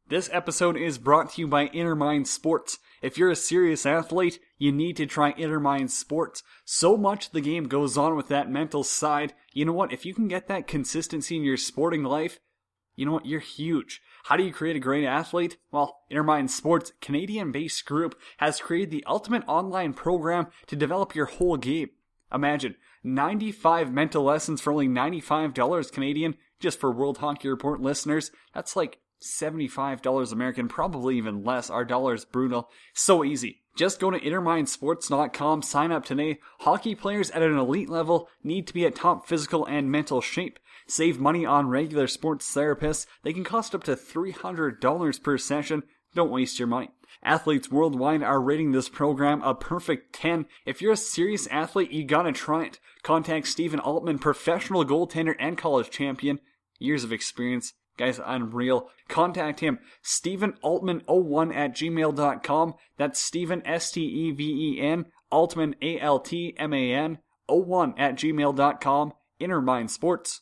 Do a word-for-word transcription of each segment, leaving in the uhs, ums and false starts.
This episode is brought to you by Innermind Sports. If you're a serious athlete, you need to try Innermind Sports. So much the game goes on with that mental side. You know what? If you can get that consistency in your sporting life, you know what? You're huge. How do you create a great athlete? Well, Innermind Sports, Canadian-based group, has created the ultimate online program to develop your whole game. Imagine, ninety-five mental lessons for only ninety-five dollars Canadian, just for World Hockey Report listeners. That's like seventy-five dollars American, probably even less. Our dollar is brutal. So easy. Just go to innermind sports dot com, sign up today. Hockey players at an elite level need to be at top physical and mental shape. Save money on regular sports therapists. They can cost up to three hundred dollars per session. Don't waste your money. Athletes worldwide are rating this program a perfect ten. If you're a serious athlete, you gotta try it. Contact Stephen Altman, professional goaltender and college champion. Years of experience. Guy's unreal. Contact him. Stephen Altman oh one at gmail dot com. That's Stephen, S T E V E N, Altman, A L T M A N, oh one at gmail dot com. Innermind Sports.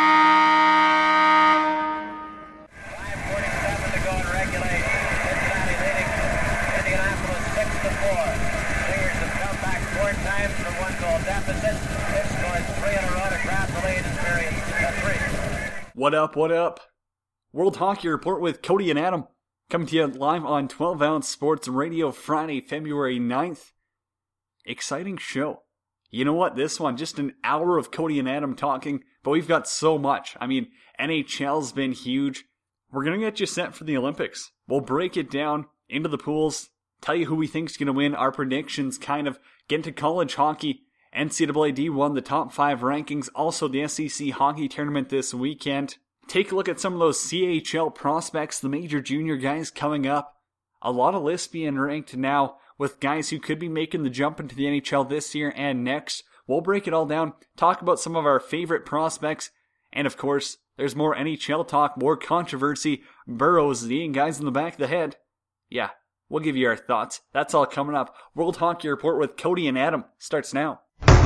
What up, what up? World Hockey Report with Cody and Adam, coming to you live on twelve ounce Sports Radio Friday, February ninth. Exciting show. You know what, this one, just an hour of Cody and Adam talking, but we've got so much. I mean, N H L's been huge. We're going to get you set for the Olympics. We'll break it down into the pools, tell you who we think's going to win, our predictions, kind of get into college hockey. N C double A D won the top five rankings, also the S E C hockey tournament this weekend. Take a look at some of those C H L prospects, the major junior guys coming up. A lot of lists being ranked now with guys who could be making the jump into the N H L this year and next. We'll break it all down, talk about some of our favorite prospects, and of course, there's more N H L talk, more controversy, Burrows kneeing guys in the back of the head. Yeah, we'll give you our thoughts. That's all coming up. World Hockey Report with Cody and Adam starts now.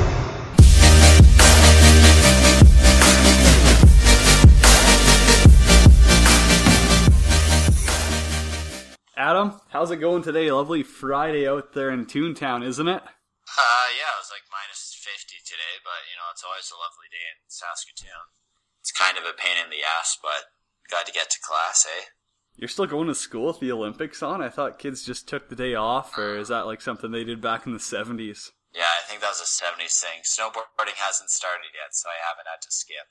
Adam, how's it going today? Lovely Friday out there in Toontown, isn't it? Uh, yeah, it was like minus fifty today, but, you know, it's always a lovely day in Saskatoon. It's kind of a pain in the ass, but got to get to class, eh? You're still going to school with the Olympics on? I thought kids just took the day off, or is that like something they did back in the seventies? Yeah, I think that was a seventies thing. Snowboarding hasn't started yet, so I haven't had to skip.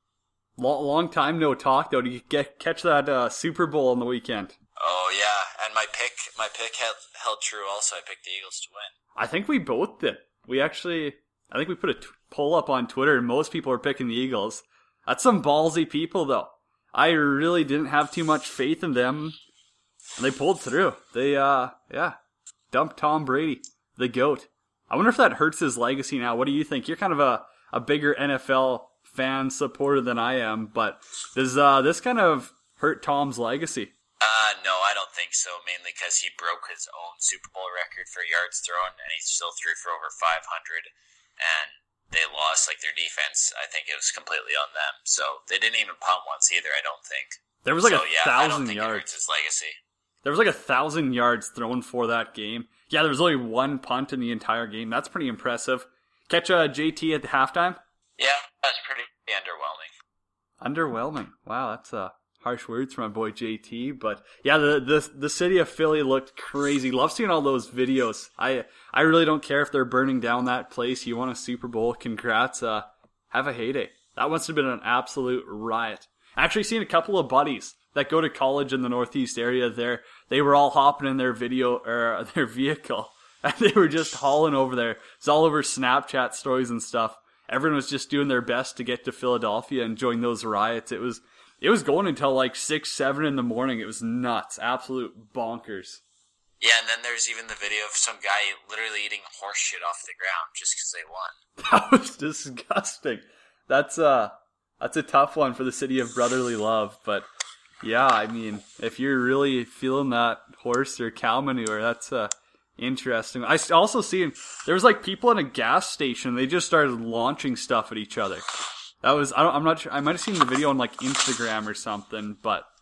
Long, long time no talk, though. Did you get catch that uh, Super Bowl on the weekend? Oh, yeah, and my pick my pick held, held true also. I picked the Eagles to win. I think we both did. We actually, I think we put a t- poll up on Twitter, and most people were picking the Eagles. That's some ballsy people, though. I really didn't have too much faith in them, and they pulled through. They, uh, yeah, dumped Tom Brady, the GOAT. I wonder if that hurts his legacy now. What do you think? You're kind of a, a bigger N F L fan supporter than I am, but does uh, this kind of hurt Tom's legacy? Uh, no, I don't think so, mainly because he broke his own Super Bowl record for yards thrown, and he still threw for over five hundred, and they lost, like, their defense. I think it was completely on them, so they didn't even punt once either, I don't think. There was like so, a yeah, thousand I don't think yards. It hurts his legacy. There was like a thousand yards thrown for that game. Yeah, there was only one punt in the entire game. That's pretty impressive. Catch a J T at the halftime? Yeah, that's pretty underwhelming. Underwhelming. Wow, that's uh, harsh words from my boy J T. But yeah, the, the the city of Philly looked crazy. Love seeing all those videos. I I really don't care if they're burning down that place. You won a Super Bowl. Congrats. Uh, have a heyday. That must have been an absolute riot. Actually seen a couple of buddies that go to college in the Northeast area there. They were all hopping in their video or their vehicle, and they were just hauling over there. It's all over Snapchat stories and stuff. Everyone was just doing their best to get to Philadelphia and join those riots. It was it was going until like six, seven in the morning. It was nuts, absolute bonkers. Yeah, and then there's even the video of some guy literally eating horse shit off the ground just because they won. That was disgusting. That's uh that's a tough one for the city of brotherly love, but. Yeah, I mean, if you're really feeling that horse or cow manure, that's uh, interesting. I also seen there was like people in a gas station. They just started launching stuff at each other. That was I don't, I'm not sure. I might have seen the video on like Instagram or something, but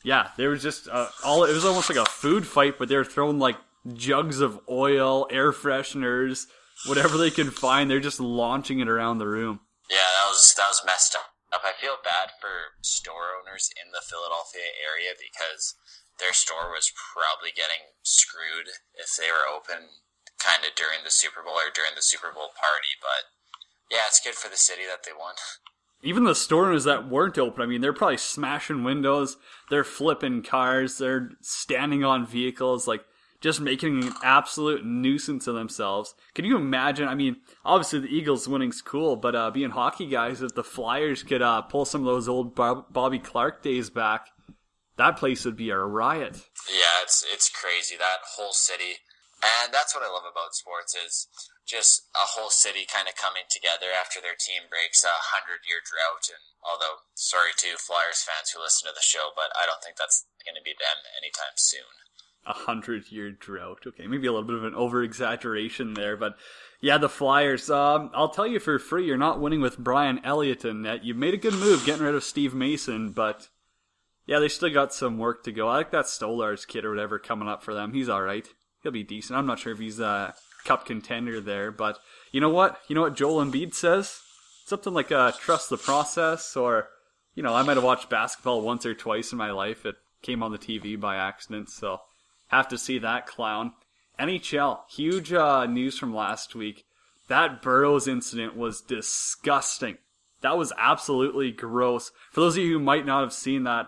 Yeah, there was just uh, all. It was almost like a food fight, but they were throwing like jugs of oil, air fresheners, whatever they can find. They're just launching it around the room. Yeah, that was that was messed up. I feel bad for store owners in the Philadelphia area because their store was probably getting screwed if they were open kind of during the Super Bowl or during the Super Bowl party. But yeah, it's good for the city that they won. Even the store owners that weren't open, I mean, they're probably smashing windows, they're flipping cars, they're standing on vehicles, like, just making an absolute nuisance of themselves. Can you imagine? I mean, obviously the Eagles winning's cool, but uh, being hockey guys, if the Flyers could uh, pull some of those old Bob- Bobby Clark days back, that place would be a riot. Yeah, it's it's crazy, that whole city. And that's what I love about sports is just a whole city kind of coming together after their team breaks a hundred-year drought. And although, sorry to Flyers fans who listen to the show, but I don't think that's going to be them anytime soon. A hundred-year drought. Okay, maybe a little bit of an over-exaggeration there, but yeah, the Flyers. Um, I'll tell you for free, you're not winning with Brian Elliott in net. You made a good move getting rid of Steve Mason, but yeah, they still got some work to go. I like that Stolarz kid or whatever coming up for them. He's all right. He'll be decent. I'm not sure if he's a cup contender there, but you know what? You know what Joel Embiid says? Something like uh, trust the process, or you know, I might have watched basketball once or twice in my life. It came on the T V by accident, so have to see that clown. N H L, huge uh, news from last week. That Burrows incident was disgusting. That was absolutely gross. For those of you who might not have seen that,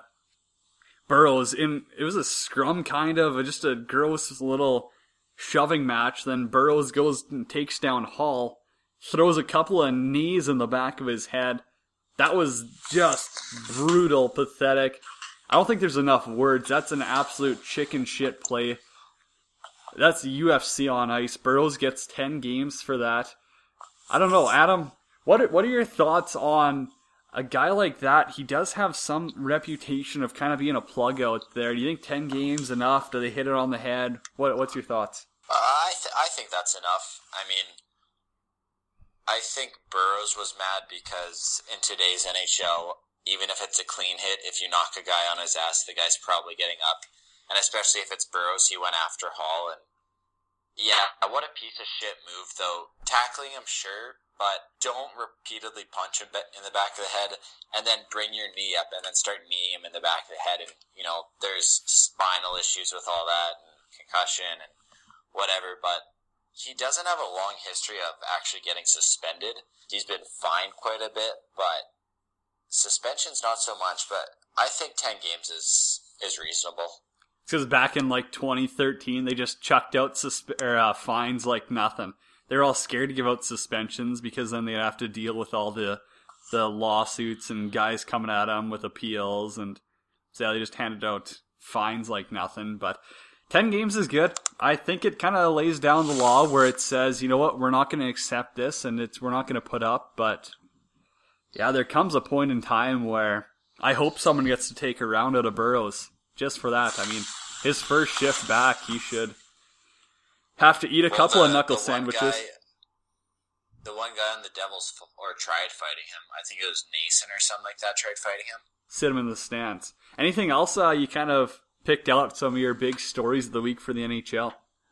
Burrows, in it was a scrum kind of, just a gross little shoving match. Then Burrows goes and takes down Hall, throws a couple of knees in the back of his head. That was just brutal, pathetic. I don't think there's enough words. That's an absolute chicken shit play. That's U F C on ice. Burrows gets ten games for that. I don't know, Adam, what are, what are your thoughts on a guy like that? He does have some reputation of kind of being a plug out there. Do you think ten games enough? Do they hit it on the head? What What's your thoughts? Uh, I th- I think that's enough. I mean, I think Burrows was mad because in today's N H L, even if it's a clean hit, if you knock a guy on his ass, the guy's probably getting up. And especially if it's Burrows, he went after Hall. And yeah, what a piece of shit move, though. Tackling him, sure, but don't repeatedly punch him in the back of the head and then bring your knee up and then start kneeing him in the back of the head. And, you know, there's spinal issues with all that and concussion and whatever, but he doesn't have a long history of actually getting suspended. He's been fined quite a bit, but suspension's not so much. But I think ten games is is reasonable. Because back in like twenty thirteen, they just chucked out susp- or, uh, fines like nothing. They were all scared to give out suspensions because then they'd have to deal with all the the lawsuits and guys coming at them with appeals, and so yeah, they just handed out fines like nothing. But ten games is good. I think it kind of lays down the law where it says, you know what, we're not going to accept this, and it's we're not going to put up. But yeah, there comes a point in time where I hope someone gets to take a round out of Burrows just for that. I mean, his first shift back, he should have to eat a well, couple the, of knuckle the sandwiches. One guy, the one guy on the Devils, or tried fighting him, I think it was Nason or something like that, tried fighting him. Sit him in the stands. Anything else uh, you kind of picked out some of your big stories of the week for the N H L?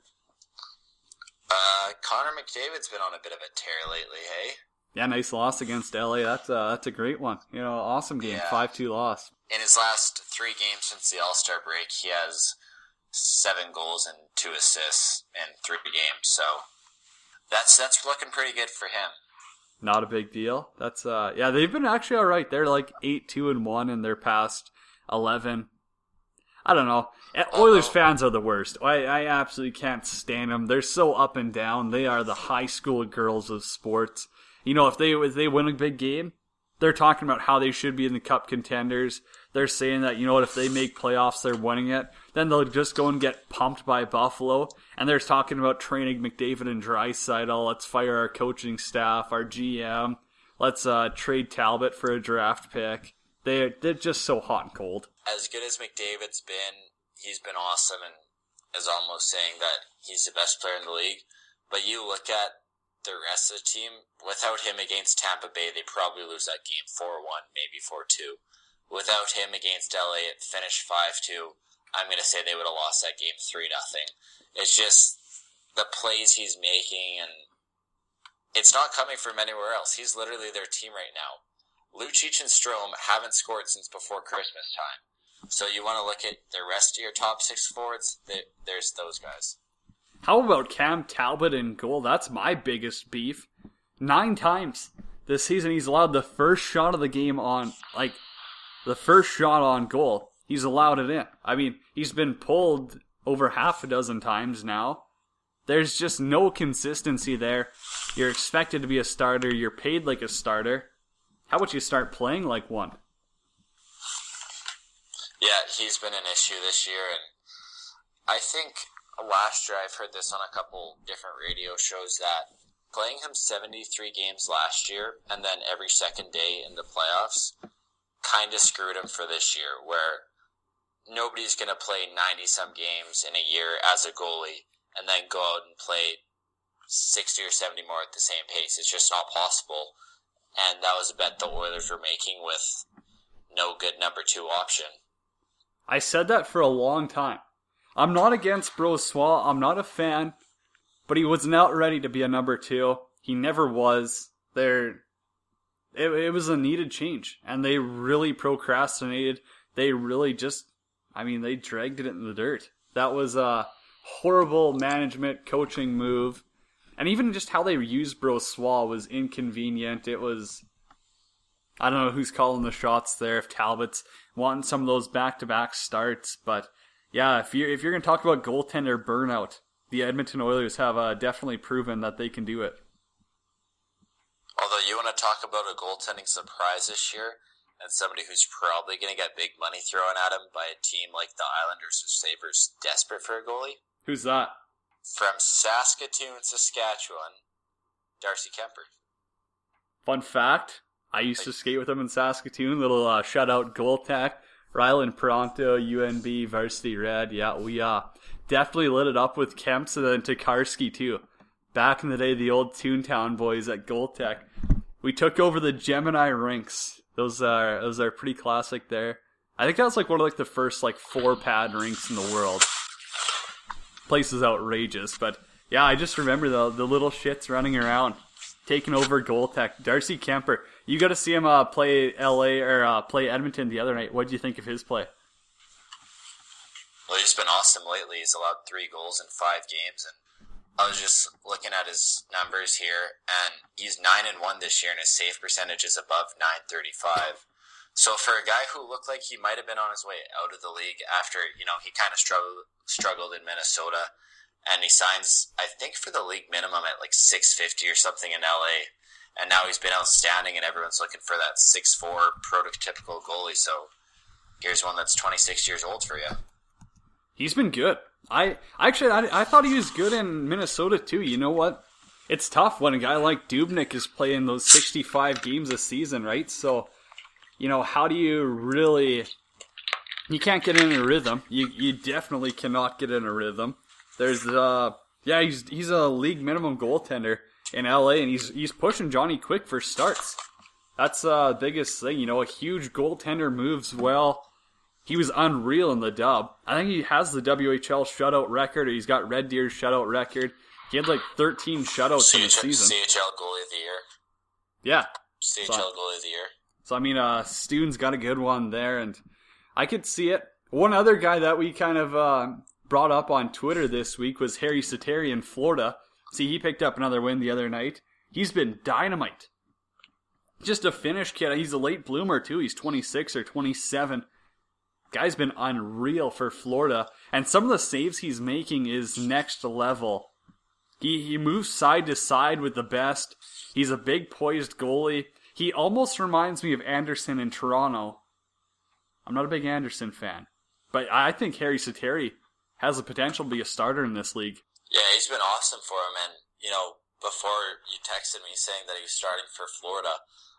Uh, Connor McDavid's been on a bit of a tear lately, hey? Yeah, nice loss against L A. That's uh, that's a great one. You know, awesome game, Yeah. five two loss. In his last three games since the All-Star break, he has seven goals and two assists in three games. So that's that's looking pretty good for him. Not a big deal. That's uh, yeah, they've been actually all right. They're like eight two and one in their past eleven. I don't know. Oilers fans are the worst. I, I absolutely can't stand them. They're so up and down. They are the high school girls of sports. You know, if they if they win a big game, they're talking about how they should be in the cup contenders. They're saying that, you know what, if they make playoffs, they're winning it. Then they'll just go and get pumped by Buffalo. And they're talking about training McDavid and Draisaitl. Let's fire our coaching staff, our G M. Let's uh, trade Talbot for a draft pick. They're, they're just so hot and cold. As good as McDavid's been, he's been awesome and is almost saying that he's the best player in the league. But you look at the rest of the team, without him against Tampa Bay, they probably lose that game four one, maybe four two. without him against L A, it finished five two. I'm going to say they would have lost that game three nothing. It's just the plays he's making, and it's not coming from anywhere else. He's literally their team right now. Lucic and Strome haven't scored since before Christmas time. So you want to look at the rest of your top six forwards, there's those guys. How about Cam Talbot in goal? That's my biggest beef. Nine times this season he's allowed the first shot of the game on, like, the first shot on goal. He's allowed it in. I mean, he's been pulled over half a dozen times now. There's just no consistency there. You're expected to be a starter. You're paid like a starter. How about you start playing like one? Yeah, he's been an issue this year, and I think last year I've heard this on a couple different radio shows that playing him seventy-three games last year and then every second day in the playoffs kind of screwed him for this year, where nobody's going to play ninety-some games in a year as a goalie and then go out and play sixty or seventy more at the same pace. It's just not possible. And that was a bet the Oilers were making with no good number two option. I said that for a long time. I'm not against Brossoit. I'm not a fan. But he was not ready to be a number two. He never was. There, it, it was a needed change. And they really procrastinated. They really just, I mean, they dragged it in the dirt. That was a horrible management coaching move. And even just how they used Brossoit was inconvenient. It was, I don't know who's calling the shots there, if Talbot's wanting some of those back-to-back starts. But yeah, if you're, if you're going to talk about goaltender burnout, the Edmonton Oilers have uh, definitely proven that they can do it. Although you want to talk about a goaltending surprise this year, and somebody who's probably going to get big money thrown at him by a team like the Islanders or Sabres desperate for a goalie? Who's that? From Saskatoon, Saskatchewan, Darcy Kemper. Fun fact, I used to skate with him in Saskatoon. Little uh, shout-out goal tech. Ryland Pronto, U N B, Varsity Red. Yeah, we uh, definitely lit it up with Kemps and then Tokarski, too. Back in the day, the old Toontown boys at Goal Tech. We took over the Gemini rinks. Those are, those are pretty classic there. I think that was like one of like the first like four-pad rinks in the world. Place is outrageous, but yeah, I just remember the the little shits running around, taking over Goal Tech. Darcy Kemper, you got to see him uh, play L A or uh, play Edmonton the other night. What did you think of his play? Well, he's been awesome lately. He's allowed three goals in five games, and I was just looking at his numbers here, and he's nine and one this year, and his save percentage is above nine thirty-five. So for a guy who looked like he might have been on his way out of the league after, you know, he kind of struggled struggled in Minnesota, and he signs, I think, for the league minimum at like six fifty or something in L A, and now he's been outstanding, and everyone's looking for that six four prototypical goalie. So here's one that's twenty-six years old for you. He's been good. I actually I, I thought he was good in Minnesota too. You know what? It's tough when a guy like Dubnyk is playing those sixty-five games a season, right? So, you know, how do you really... You can't get in a rhythm. You you definitely cannot get in a rhythm. There's, uh... Yeah, he's he's a league minimum goaltender in L A, and he's he's pushing Johnny Quick for starts. That's uh, the biggest thing. You know, a huge goaltender moves well. He was unreal in the dub. I think he has the W H L shutout record, or he's got Red Deer's shutout record. He had like thirteen shutouts C H- in the season. C H L goalie of the year. Yeah. C H L so, goalie of the year. So, I mean, uh, Stune's got a good one there, and I could see it. One other guy that we kind of uh, brought up on Twitter this week was Harry Sateri in Florida. See, he picked up another win the other night. He's been dynamite. Just a Finnish kid. He's a late bloomer, too. He's twenty-six or twenty-seven. Guy's been unreal for Florida. And some of the saves he's making is next level. He he moves side to side with the best. He's a big poised goalie. He almost reminds me of Anderson in Toronto. I'm not a big Anderson fan. But I think Harry Sateri has the potential to be a starter in this league. Yeah, he's been awesome for him. And, you know, before you texted me saying that he was starting for Florida,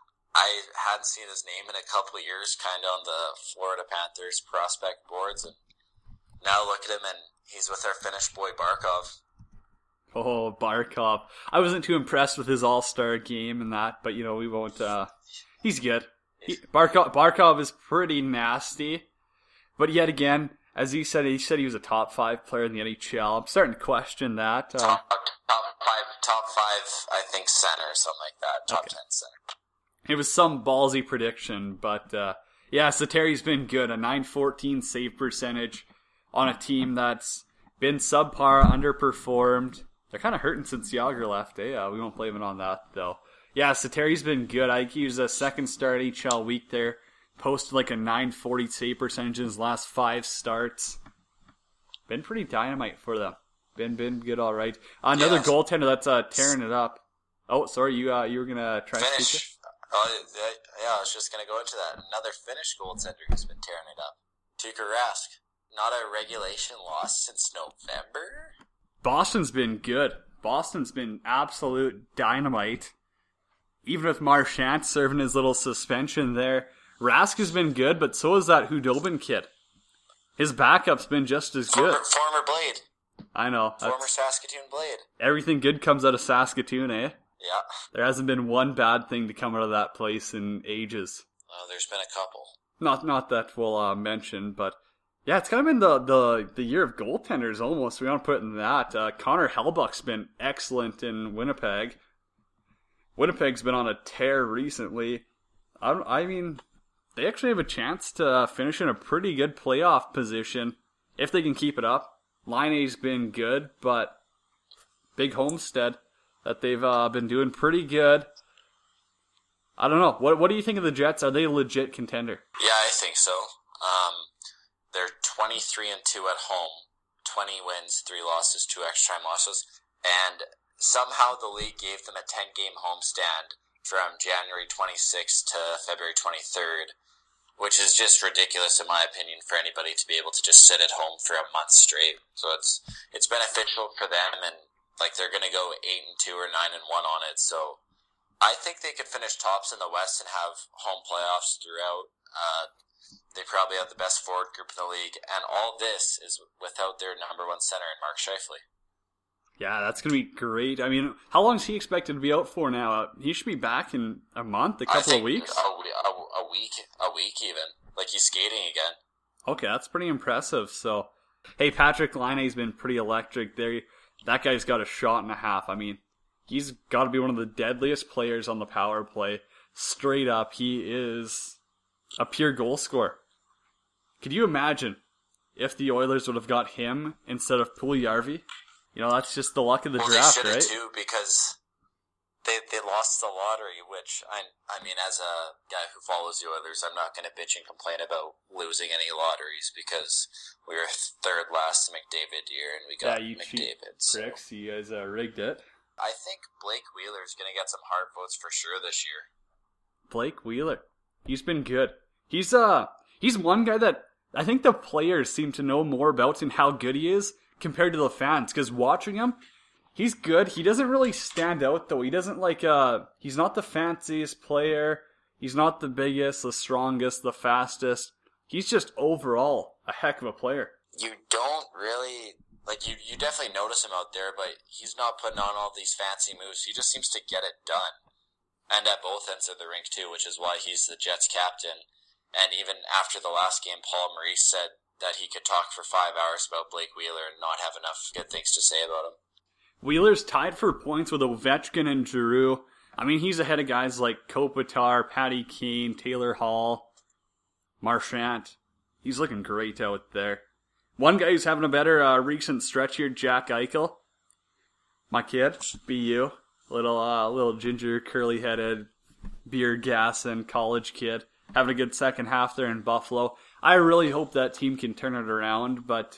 I hadn't seen his name in a couple of years, kind of on the Florida Panthers prospect boards. And now look at him, and he's with our Finnish boy Barkov. Oh, Barkov. I wasn't too impressed with his all-star game and that, but, you know, we won't... Uh, he's good. he, Barkov, Barkov is pretty nasty. But yet again, as he said, he said he was a top five player in the N H L. I'm starting to question that. Uh, top, top five, top five, I think center or something like that. Top okay. ten center. It was some ballsy prediction, but uh, yeah, Satteri's been good. A nine fourteen save percentage on a team that's been subpar, underperformed. They're kind of hurting since Yager left. Eh? Uh, we won't blame it on that, though. Yeah, Satteri's been good. I think he was a second star at H L week there. Posted like a nine forty save percentage in his last five starts. Been pretty dynamite for them. Been been good, all right. Another yes. goaltender that's uh, tearing it up. Oh, sorry, you uh, you were gonna try to speak it? Oh, yeah, I was just gonna go into that. Another Finnish goaltender who's been tearing it up. Tuukka Rask. Not a regulation loss since November. Boston's been good. Boston's been absolute dynamite. Even with Marchand serving his little suspension there. Rask has been good, but so has that Hudobin kid. His backup's been just as good. Former, former Blade. I know. Former Saskatoon Blade. Everything good comes out of Saskatoon, eh? Yeah. There hasn't been one bad thing to come out of that place in ages. Oh, there's been a couple. Not not that we'll uh, mention, but yeah, it's kind of been the, the, the year of goaltenders almost. We want to put it in that. Uh, Connor Hellebuyck's been excellent in Winnipeg. Winnipeg's been on a tear recently. I, I mean, they actually have a chance to finish in a pretty good playoff position if they can keep it up. Laine's been good, but Big Homestead, that they've uh, been doing pretty good. I don't know. What what do you think of the Jets? Are they a legit contender? Yeah, I think so. Um, they're twenty-three and two at home, twenty wins, three losses, two extra time losses, and somehow the league gave them a ten-game homestand from January twenty-sixth to February twenty-third, which is just ridiculous in my opinion for anybody to be able to just sit at home for a month straight. So it's it's beneficial for them, and like they're going to go eight and two or nine and one on it. So I think they could finish tops in the West and have home playoffs throughout. Uh, they probably have the best forward group in the league, and all this is without their number one center in Mark Scheifele. Yeah, that's going to be great. I mean, how long is he expected to be out for now? Uh, he should be back in a month, a couple of weeks? A, a, a week, a week even. Like, he's skating again. Okay, that's pretty impressive. So, hey, Patrick Laine's been pretty electric there. That guy's got a shot and a half. I mean, he's got to be one of the deadliest players on the power play. Straight up, he is a pure goal scorer. Could you imagine if the Oilers would have got him instead of Puljujarvi? You know, that's just the luck of the well, draft, they right? Too, because they they lost the lottery, which, I I mean, as a guy who follows the Oilers, I'm not going to bitch and complain about losing any lotteries because we were third last McDavid year and we got yeah, you McDavid. So. Pricks, you guys uh, rigged it. I think Blake Wheeler is going to get some hard votes for sure this year. Blake Wheeler. He's been good. He's uh he's one guy that I think the players seem to know more about and how good he is compared to the fans, because watching him, he's good. He doesn't really stand out, though. He doesn't like, uh, he's not the fanciest player. He's not the biggest, the strongest, the fastest. He's just overall a heck of a player. You don't really, like, you, you definitely notice him out there, but he's not putting on all these fancy moves. He just seems to get it done. And at both ends of the rink, too, which is why he's the Jets captain. And even after the last game, Paul Maurice said that he could talk for five hours about Blake Wheeler and not have enough good things to say about him. Wheeler's tied for points with Ovechkin and Giroux. I mean, he's ahead of guys like Kopitar, Patty Kane, Taylor Hall, Marchand. He's looking great out there. One guy who's having a better uh, recent stretch here, Jack Eichel. My kid, B U. Little, uh, little ginger, curly-headed, beer gassing college kid. Having a good second half there in Buffalo. I really hope that team can turn it around, but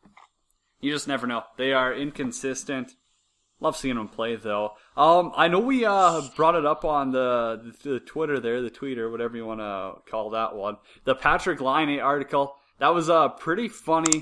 you just never know. They are inconsistent. Love seeing them play, though. Um, I know we uh brought it up on the, the Twitter there, the tweeter, whatever you want to call that one. The Patrick Laine article. That was uh pretty funny.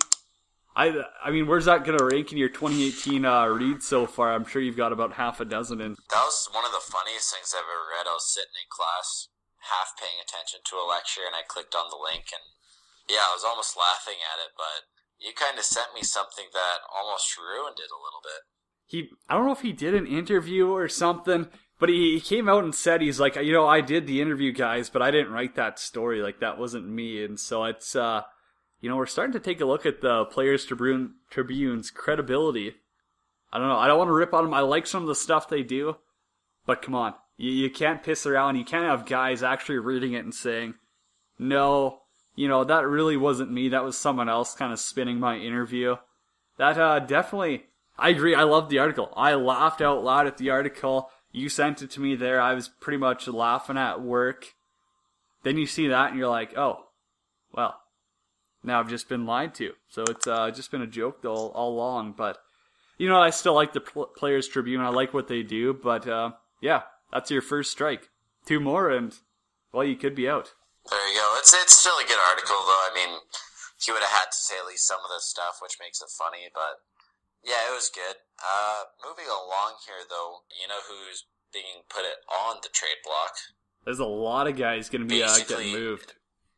I I mean, where's that going to rank in your twenty eighteen uh, read so far? I'm sure you've got about half a dozen in. That was one of the funniest things I've ever read. I was sitting in class, half paying attention to a lecture, and I clicked on the link, and yeah, I was almost laughing at it, but you kind of sent me something that almost ruined it a little bit. He, I don't know if he did an interview or something, But he, he came out and said, he's like, you know, I did the interview, guys, but I didn't write that story. Like, that wasn't me. And so it's, uh, you know, we're starting to take a look at the Players Tribune, Tribune's credibility. I don't know. I don't want to rip on them. I like some of the stuff they do. But come on. You, you can't piss around. You can't have guys actually reading it and saying, no, you know, that really wasn't me. That was someone else kind of spinning my interview. That uh, definitely, I agree. I loved the article. I laughed out loud at the article. You sent it to me there. I was pretty much laughing at work. Then you see that and you're like, oh, well, now I've just been lied to. So it's uh, just been a joke all, all along. But, you know, I still like the Pl- Players Tribune. I like what they do. But, uh, yeah, that's your first strike. Two more and, well, you could be out. There you go. It's it's still a good article, though. I mean, he would have had to say at least some of this stuff, which makes it funny. But, yeah, it was good. Uh, moving along here, though, you know who's being put it on the trade block? There's a lot of guys going to be uh, getting moved.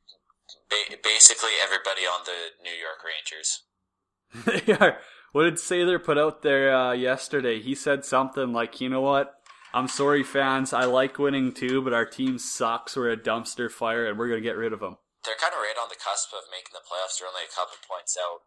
Ba- basically everybody on the New York Rangers. They are. What did Sather put out there uh, yesterday? He said something like, you know what? I'm sorry, fans. I like winning too, but our team sucks. We're a dumpster fire, and we're going to get rid of them. They're kind of right on the cusp of making the playoffs. They're only a couple points out,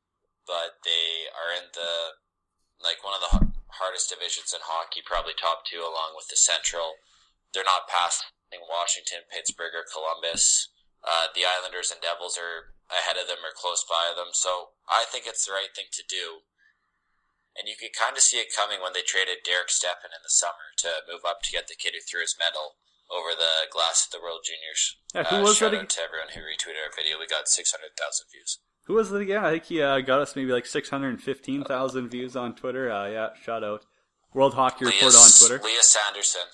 but they are in the, like, one of the hardest divisions in hockey, probably top two along with the Central. They're not passing Washington, Pittsburgh, or Columbus. Uh, the Islanders and Devils are ahead of them or close by them, so I think it's the right thing to do. And you could kind of see it coming when they traded Derek Stepan in the summer to move up to get the kid who threw his medal over the glass of the World Juniors. Yeah, who uh, was shout that? out to everyone who retweeted our video. We got six hundred thousand views. Who was it again? I think he uh, got us maybe like six hundred fifteen thousand views on Twitter. Uh, yeah, shout out. World Hockey Report on Twitter. Leah Sanderson.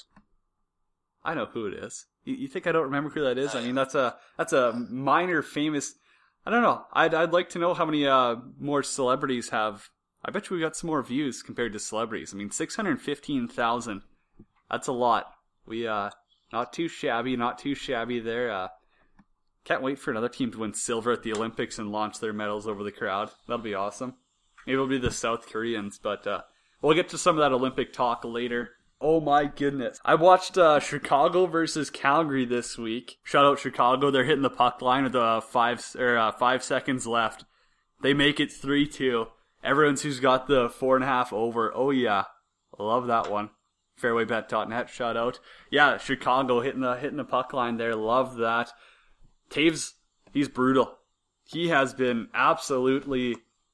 I know who it is. You, you think I don't remember who that is? I mean, that's a that's a minor famous. I don't know. I'd I'd like to know how many uh, more celebrities have. I bet you we got some more views compared to celebrities. I mean, six hundred fifteen thousand. That's a lot. We uh, not too shabby, not too shabby there. Uh, can't wait for another team to win silver at the Olympics and launch their medals over the crowd. That'll be awesome. Maybe it'll be the South Koreans, but uh, we'll get to some of that Olympic talk later. Oh my goodness. I watched uh, Chicago versus Calgary this week. Shout out Chicago. They're hitting the puck line with uh, five, or, uh, five seconds left. They make it three two. Everyone's who's got the four and a half over. Oh yeah. Love that one. fairwaybet dot net, shout out. Yeah, Chicago hitting the hitting the puck line there. Love that. Taves, he's brutal. He has been absolutely...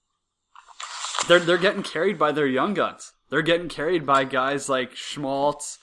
They're, they're getting carried by their young guns. They're getting carried by guys like Schmaltz.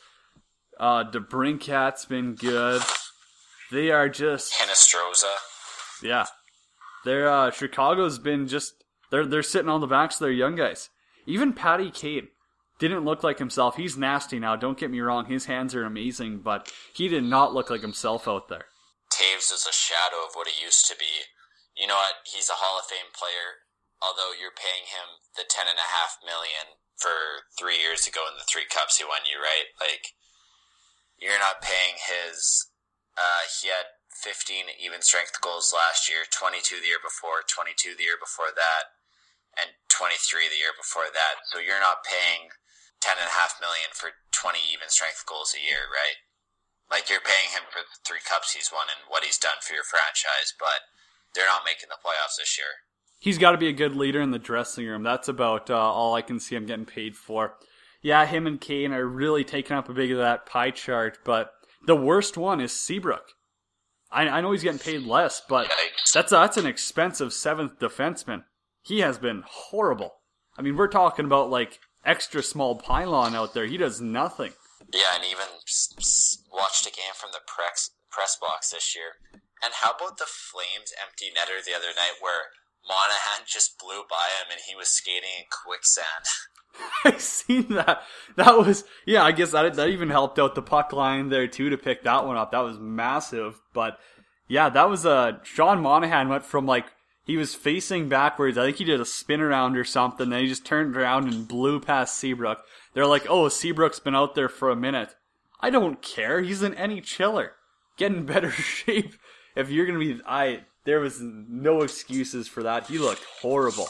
Uh, DeBrincat's been good. They are just... Hinostroza. Yeah. They're, uh, Chicago's been just... They're they're sitting on the backs of their young guys. Even Patty Cade didn't look like himself. He's nasty now, don't get me wrong. His hands are amazing, but he did not look like himself out there. Taves is a shadow of what he used to be. You know what? He's a Hall of Fame player, although you're paying him the ten and a half million for three years ago in the three cups he won you, right? Like, you're not paying his... Uh, he had fifteen even strength goals last year, twenty-two the year before, twenty-two the year before that, and twenty-three the year before that. So you're not paying ten and a half million for twenty even strength goals a year, right? Like, you're paying him for the three cups he's won and what he's done for your franchise, but they're not making the playoffs this year. He's got to be a good leader in the dressing room. That's about uh, all I can see him getting paid for. Yeah, him and Kane are really taking up a big of that pie chart, but the worst one is Seabrook. I, I know he's getting paid less, but Yikes. that's a, that's an expensive seventh defenseman. He has been horrible. I mean, we're talking about like extra small pylon out there. He does nothing. Yeah, and even s- s- watched a game from the press, press box this year. And how about the Flames empty netter the other night where Monahan just blew by him and he was skating in quicksand? I seen that. That was, yeah, I guess that that even helped out the puck line there too to pick that one up. That was massive. But yeah, that was a, uh, Sean Monahan went from like, he was facing backwards. I think he did a spin around or something. Then he just turned around and blew past Seabrook. They're like, oh, Seabrook's been out there for a minute. I don't care. He's in any chiller. Get in better shape. If you're going to be, I, there was no excuses for that. He looked horrible.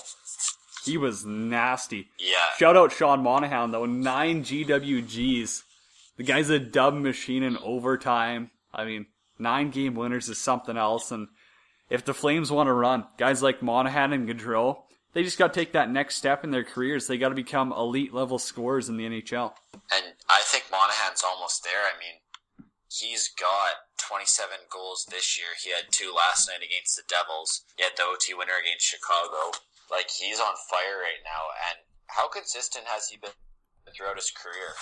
He was nasty. Yeah. Shout out Sean Monahan though. Nine G W Gs. The guy's a dub machine in overtime. I mean, nine game winners is something else. And if the Flames want to run, guys like Monahan and Gaudreau, they just got to take that next step in their careers. They got to become elite level scorers in the N H L. And I think Monahan's almost there. I mean, he's got twenty-seven goals this year. He had two last night against the Devils. He had the O T winner against Chicago. Like, he's on fire right now. And how consistent has he been throughout his career?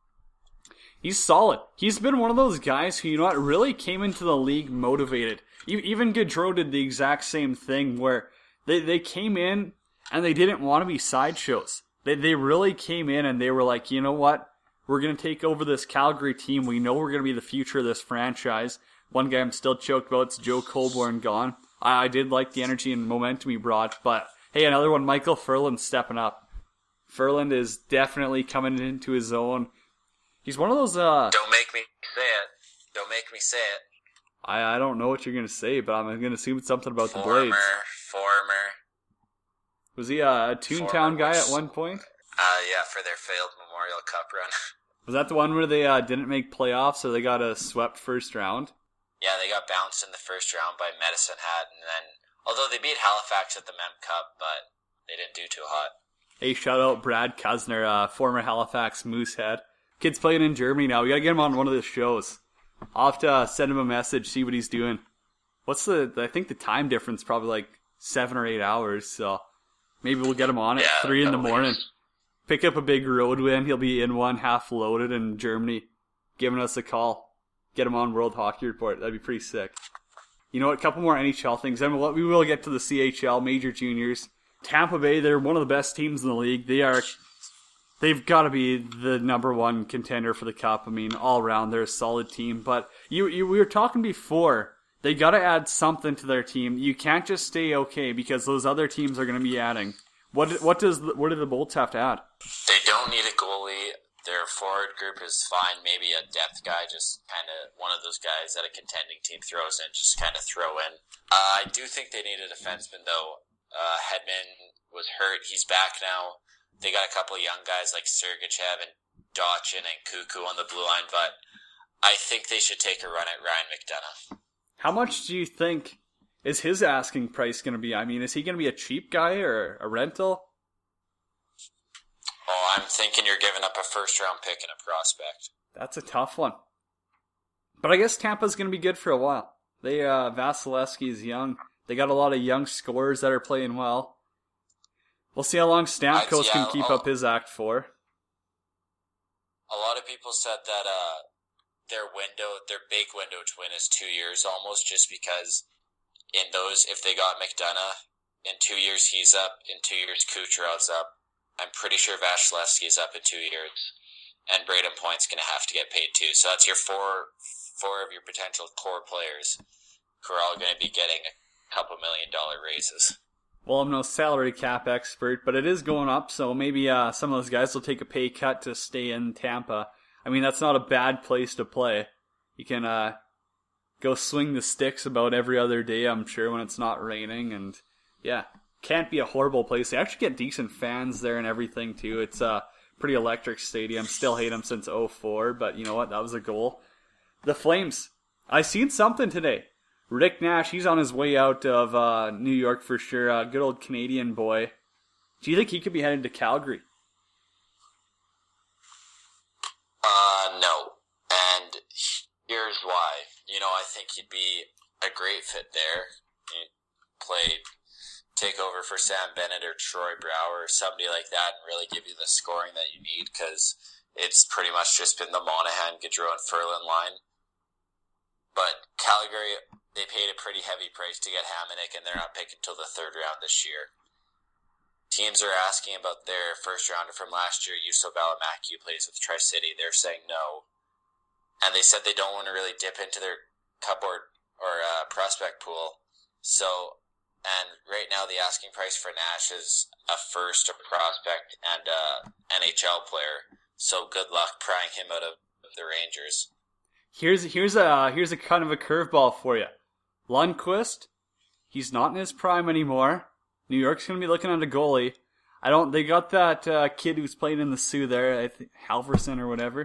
He's solid. He's been one of those guys who, you know what, really came into the league motivated. Even Gaudreau did the exact same thing where they, they came in and they didn't want to be sideshows. They, they really came in and they were like, you know what? We're going to take over this Calgary team. We know we're going to be the future of this franchise. One guy I'm still choked about is Joe Colborne gone. I, I did like the energy and momentum he brought, but hey, another one, Michael Ferland stepping up. Ferland is definitely coming into his own. He's one of those... Uh, Don't make me say it. Don't make me say it. I, I don't know what you're going to say, but I'm going to assume it's something about former, the Blades. Former. Was he a, a Toontown guy at one point? Uh, yeah, for their failed Memorial Cup run. Was that the one where they uh, didn't make playoffs, or they got a swept first round? Yeah, they got bounced in the first round by Medicine Hat, and then, although they beat Halifax at the Mem Cup, but they didn't do too hot. Hey, shout out Brad Kusner, uh, former Halifax Moosehead. Kid's playing in Germany now. We gotta get him on one of the shows. I'll have to uh, send him a message, see what he's doing. What's the, I think the time difference probably like seven or eight hours, so maybe we'll get him on at yeah, three in the morning. Is. Pick up a big road win. He'll be in one, half loaded in Germany, giving us a call. Get him on World Hockey Report. That'd be pretty sick. You know what? A couple more N H L things. Then we'll, we will get to the C H L, Major Juniors. Tampa Bay, they're one of the best teams in the league. They are... They've got to be the number one contender for the Cup. I mean, all around, they're a solid team. But you, you we were talking before, they got to add something to their team. You can't just stay okay because those other teams are going to be adding. What what does what do the Bolts have to add? They don't need a goalie. Their forward group is fine. Maybe a depth guy, just kind of one of those guys that a contending team throws in, just kind of throw in. Uh, I do think they need a defenseman, though. Uh, Hedman was hurt. He's back now. They got a couple of young guys like Sergachev and Dotchin and Cuckoo on the blue line, but I think they should take a run at Ryan McDonough. How much do you think is his asking price going to be? I mean, is he going to be a cheap guy or a rental? Oh, I'm thinking you're giving up a first-round pick and a prospect. That's a tough one. But I guess Tampa's going to be good for a while. They uh, Vasilevsky's young. They got a lot of young scorers that are playing well. We'll see how long Stamkos yeah, can keep I'll, up his act for. A lot of people said that uh, their window, their big window to win is two years almost, just because in those, if they got McDonough, in two years he's up, in two years Kucherov's up. I'm pretty sure Vasilevsky's up in two years, and Braden Point's going to have to get paid too. So that's your four, four of your potential core players who are all going to be getting a couple million dollar raises. Well, I'm no salary cap expert, but it is going up, so maybe uh, some of those guys will take a pay cut to stay in Tampa. I mean, that's not a bad place to play. You can uh, go swing the sticks about every other day, I'm sure, when it's not raining, and yeah, can't be a horrible place. They actually get decent fans there and everything, too. It's a pretty electric stadium. Still hate them since oh four, but you know what? That was a goal. The Flames. I seen something today. Rick Nash, he's on his way out of uh, New York for sure. Uh, good old Canadian boy. Do you think he could be headed to Calgary? Uh, no. And here's why. You know, I think he'd be a great fit there. He'd play, take over for Sam Bennett or Troy Brower or somebody like that and really give you the scoring that you need, because it's pretty much just been the Monahan, Gaudreau, and Ferland line. But Calgary, they paid a pretty heavy price to get Hamonic, and they're not picking until the third round this year. Teams are asking about their first rounder from last year, Yuso Valimaki, who plays with Tri-City. They're saying no. And they said they don't want to really dip into their cup or, or uh, prospect pool. So, and right now the asking price for Nash is a first, a prospect, and a N H L player. So good luck prying him out of the Rangers. Here's here's a here's a kind of a curveball for you. Lundqvist, he's not in his prime anymore. New York's gonna be looking at a goalie. I don't. They got that uh, kid who's playing in the Sioux there, I think Halverson or whatever.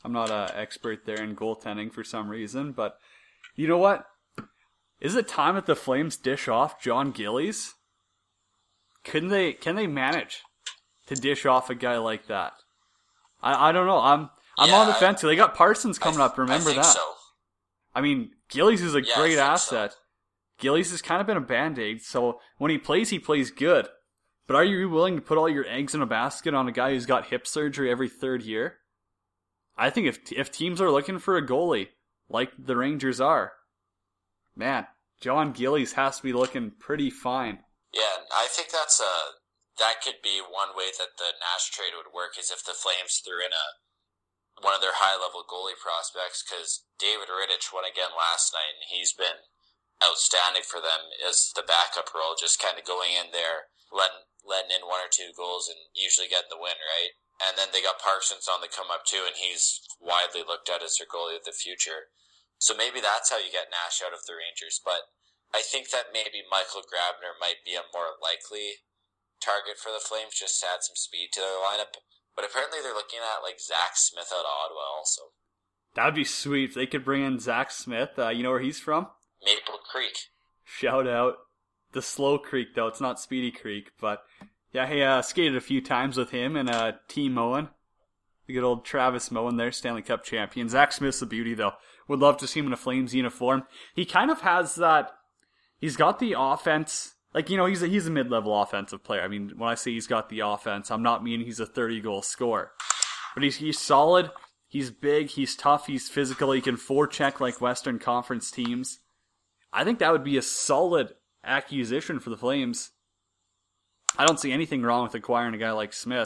I'm not an expert there in goaltending for some reason, but you know what? Is it time that the Flames dish off John Gillies? Couldn't they? Can they manage to dish off a guy like that? I, I don't know. I'm I'm yeah, on the fence. They got Parsons coming th- up. Remember I think that? So. I mean, Gillies is a yeah, great asset. So. Gillies has kind of been a band-aid, so when he plays, he plays good. But are you willing to put all your eggs in a basket on a guy who's got hip surgery every third year? I think if if teams are looking for a goalie, like the Rangers are, man, John Gillies has to be looking pretty fine. Yeah, I think that's a that could be one way that the Nash trade would work, is if the Flames threw in a one of their high-level goalie prospects, because David Rittich won again last night, and he's been outstanding for them as the backup role, just kind of going in there, letting letting in one or two goals, and usually getting the win, right? And then they got Parsons on the come up too, and he's widely looked at as their goalie of the future. So maybe that's how you get Nash out of the Rangers, but I think that maybe Michael Grabner might be a more likely target for the Flames, just to add some speed to their lineup. But apparently they're looking at like Zach Smith out of Ottawa also. That would be sweet if they could bring in Zach Smith. Uh, you know where he's from? Maple Creek. Shout out. The slow creek, though. It's not Speedy Creek. But yeah, he uh, skated a few times with him and uh, T. Moen. The good old Travis Moen there, Stanley Cup champion. Zach Smith's a beauty, though. Would love to see him in a Flames uniform. He kind of has that... He's got the offense, like, you know, he's a, he's a mid-level offensive player. I mean, when I say he's got the offense, I'm not meaning he's a thirty-goal scorer. But he's he's solid, he's big, he's tough, he's physical, he can forecheck like Western Conference teams. I think that would be a solid acquisition for the Flames. I don't see anything wrong with acquiring a guy like Smith.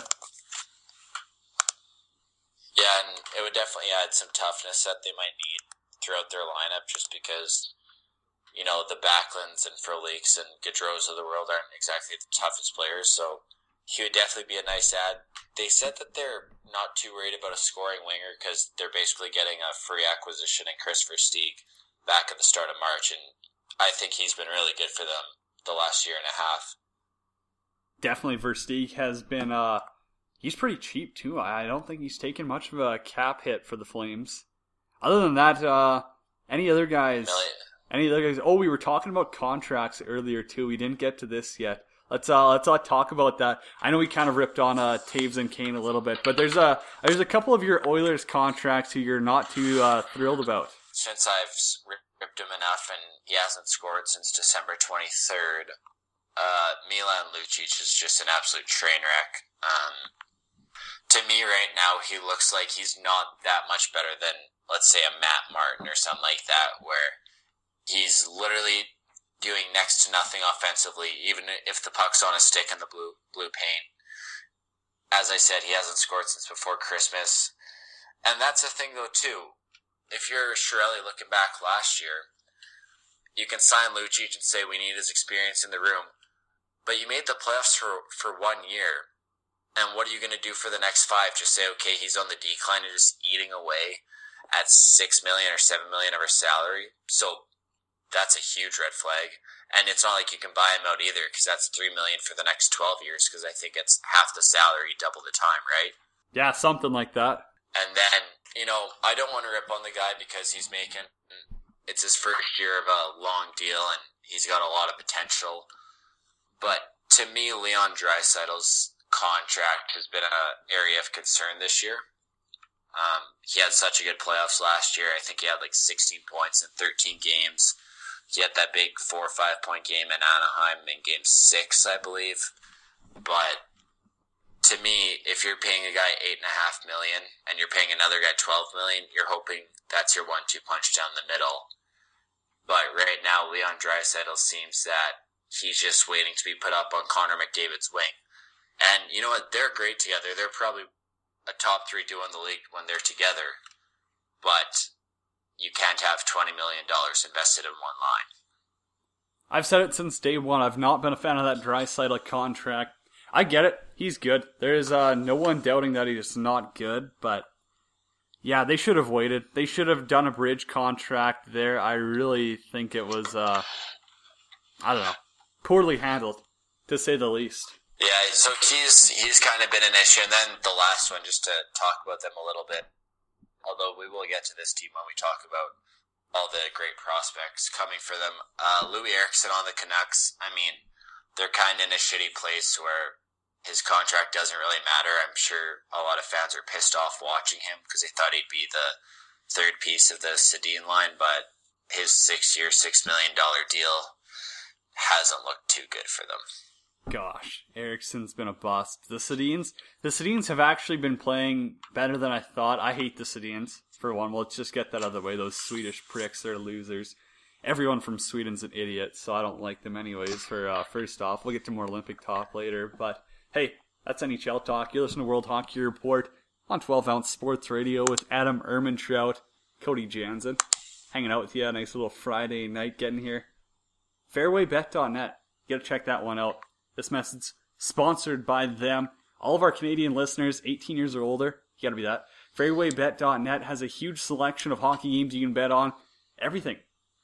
Yeah, and it would definitely add some toughness that they might need throughout their lineup, just because... You know, the Backlunds and Frolikes and Gaudreaus of the world aren't exactly the toughest players, so he would definitely be a nice add. They said that they're not too worried about a scoring winger because they're basically getting a free acquisition in Chris Versteeg back at the start of March, and I think he's been really good for them the last year and a half. Definitely Versteeg has been, uh, he's pretty cheap too. I don't think he's taken much of a cap hit for the Flames. Other than that, uh, any other guys... Million. Any other guys? Oh, we were talking about contracts earlier too. We didn't get to this yet. Let's uh let's uh, talk about that. I know we kind of ripped on uh Taves and Kane a little bit, but there's a there's a couple of your Oilers contracts who you're not too uh, thrilled about. Since I've ripped him enough and he hasn't scored since December twenty-third, uh, Milan Lucic is just an absolute train wreck. Um, to me right now, he looks like he's not that much better than, let's say, a Matt Martin or something like that, where he's literally doing next to nothing offensively, even if the puck's on a stick in the blue blue paint. As I said, he hasn't scored since before Christmas. And that's the thing, though, too. If you're Chiarelli looking back last year, you can sign Lucic and say we need his experience in the room. But you made the playoffs for, for one year. And what are you going to do for the next five? Just say, okay, he's on the decline and just eating away at six million dollars or seven million dollars of our salary. So that's a huge red flag. And it's not like you can buy him out either, because that's three million dollars for the next twelve years, because I think it's half the salary, double the time, right? Yeah, something like that. And then, you know, I don't want to rip on the guy because he's making, it's his first year of a long deal, and he's got a lot of potential. But to me, Leon Draisaitl's contract has been an area of concern this year. Um, he had such a good playoffs last year. I think he had like sixteen points in thirteen games. He had that big four or five point game in Anaheim in game six, I believe. But to me, if you're paying a guy eight and a half million and you're paying another guy twelve million, you're hoping that's your one two punch down the middle. But right now, Leon Draisaitl seems that he's just waiting to be put up on Connor McDavid's wing. And you know what? They're great together. They're probably a top three duo in the league when they're together. But you can't have twenty million dollars invested in one line. I've said it since day one. I've not been a fan of that Draisaitl contract. I get it. He's good. There's uh, no one doubting that he's not good. But, yeah, they should have waited. They should have done a bridge contract there. I really think it was, uh, I don't know, poorly handled, to say the least. Yeah, so he's he's kind of been an issue. And then the last one, just to talk about them a little bit. although we will get to this team when we talk about all the great prospects coming for them. Uh, Louis Eriksson on the Canucks, I mean, they're kind of in a shitty place where his contract doesn't really matter. I'm sure a lot of fans are pissed off watching him because they thought he'd be the third piece of the Sedin line, but his six-year, six million dollars deal hasn't looked too good for them. Gosh, Eriksson's been a bust. The Sedins, the Sedins have actually been playing better than I thought. I hate the Sedins, for one. Well, let's just get that out of the way. Those Swedish pricks, they're losers. Everyone from Sweden's an idiot, so I don't like them anyways, for uh, first off. We'll get to more Olympic talk later, but hey, that's N H L talk. You listen to World Hockey Report on twelve ounce Sports Radio with Adam Ermintrout, Cody Jansen, hanging out with you. A nice little Friday night getting here. fairway bet dot net. You gotta check that one out. This message sponsored by them. All of our Canadian listeners, eighteen years or older, you gotta be that. fairway bet dot net has a huge selection of hockey games you can bet on. Everything.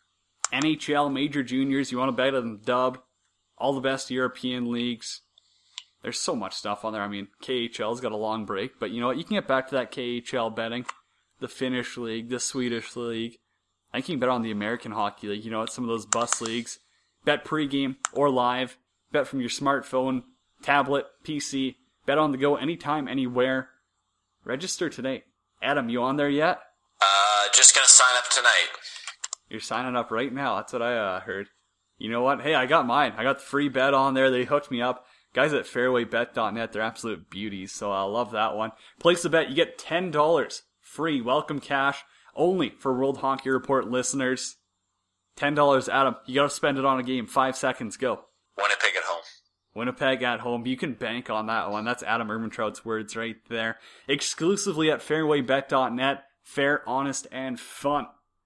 N H L, major juniors, you want to bet on dub. All the best European leagues. There's so much stuff on there. I mean, K H L's got a long break, but you know what? You can get back to that K H L betting. The Finnish league, the Swedish league. I think you can bet on the American Hockey League. You know what? Some of those bus leagues. Bet pregame or live. Bet from your smartphone, tablet, P C. Bet on the go anytime, anywhere. Register today. Adam, you on there yet? Uh, just gonna sign up tonight. You're signing up right now. That's what I uh, heard. You know what? Hey, I got mine. I got the free bet on there. They hooked me up. Guys at fairway bet dot net, they're absolute beauties, so I love that one. Place the bet. You get ten dollars free welcome cash only for World Hockey Report listeners. ten dollars, Adam. You got to spend it on a game. Five seconds. Go. Winnipeg at home. Winnipeg at home. You can bank on that one. That's Adam Ermintrout's words right there. Exclusively at fairway bet dot net. Fair, honest, and fun.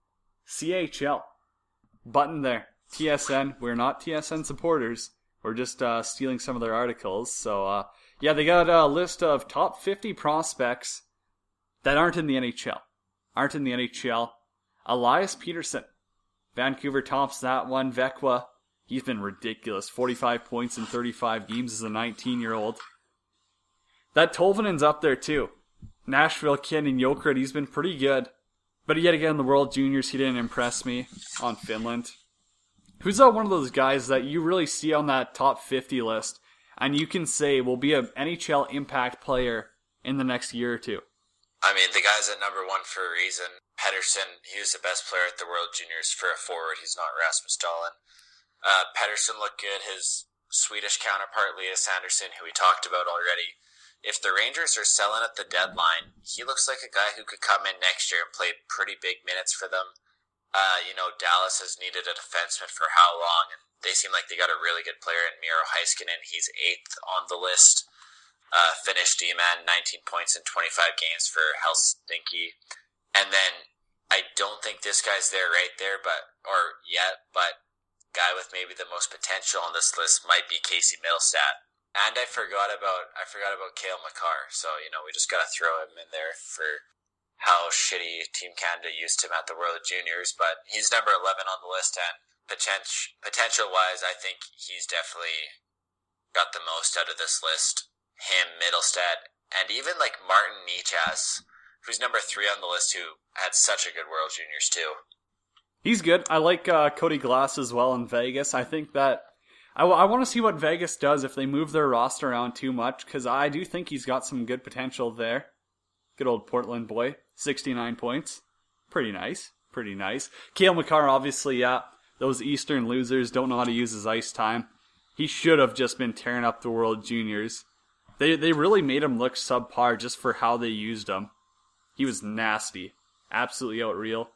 C H L. Button there. T S N. We're not T S N supporters. We're just uh, stealing some of their articles. So, uh, yeah, they got a list of top fifty prospects that aren't in the N H L. Aren't in the N H L. Elias Peterson. Vancouver tops that one. Vekwa. He's been ridiculous. forty-five points in thirty-five games as a nineteen-year-old. That Tolvanen's up there, too. Nashville kid and Jokerit, he's been pretty good. But yet again, in the World Juniors, he didn't impress me on Finland. Who's uh, one of those guys that you really see on that top fifty list, and you can say will be an N H L impact player in the next year or two? I mean, the guy's at number one for a reason. Pettersson, he was the best player at the World Juniors for a forward. He's not Rasmus Dahlin. Uh, Pettersson looked good. His Swedish counterpart, Elias Andersson, who we talked about already. If the Rangers are selling at the deadline, he looks like a guy who could come in next year and play pretty big minutes for them. Uh, you know, Dallas has needed a defenseman for how long, and they seem like they got a really good player in Miro Heiskanen. He's eighth on the list. Uh, Finnish D-man, nineteen points in twenty-five games for Helsinki. And then, I don't think this guy's there right there, but, or yet, but guy with maybe the most potential on this list might be Casey Middlestat. And I forgot about, I forgot about Cale Makar, so, you know, we just gotta throw him in there for how shitty Team Canada used him at the World Juniors, but he's number eleven on the list, and potential potential-wise, I think he's definitely got the most out of this list. Him, Middlestat, and even like Martin Nichas, who's number three on the list, who had such a good World Juniors too. He's good. I like uh, Cody Glass as well in Vegas. I think that I, w- I want to see what Vegas does if they move their roster around too much, because I do think he's got some good potential there. Good old Portland boy. sixty-nine points. Pretty nice. Pretty nice. Cale Makar, obviously, yeah. Those Eastern losers don't know how to use his ice time. He should have just been tearing up the World Juniors. They they really made him look subpar just for how they used him. He was nasty. Absolutely outreal.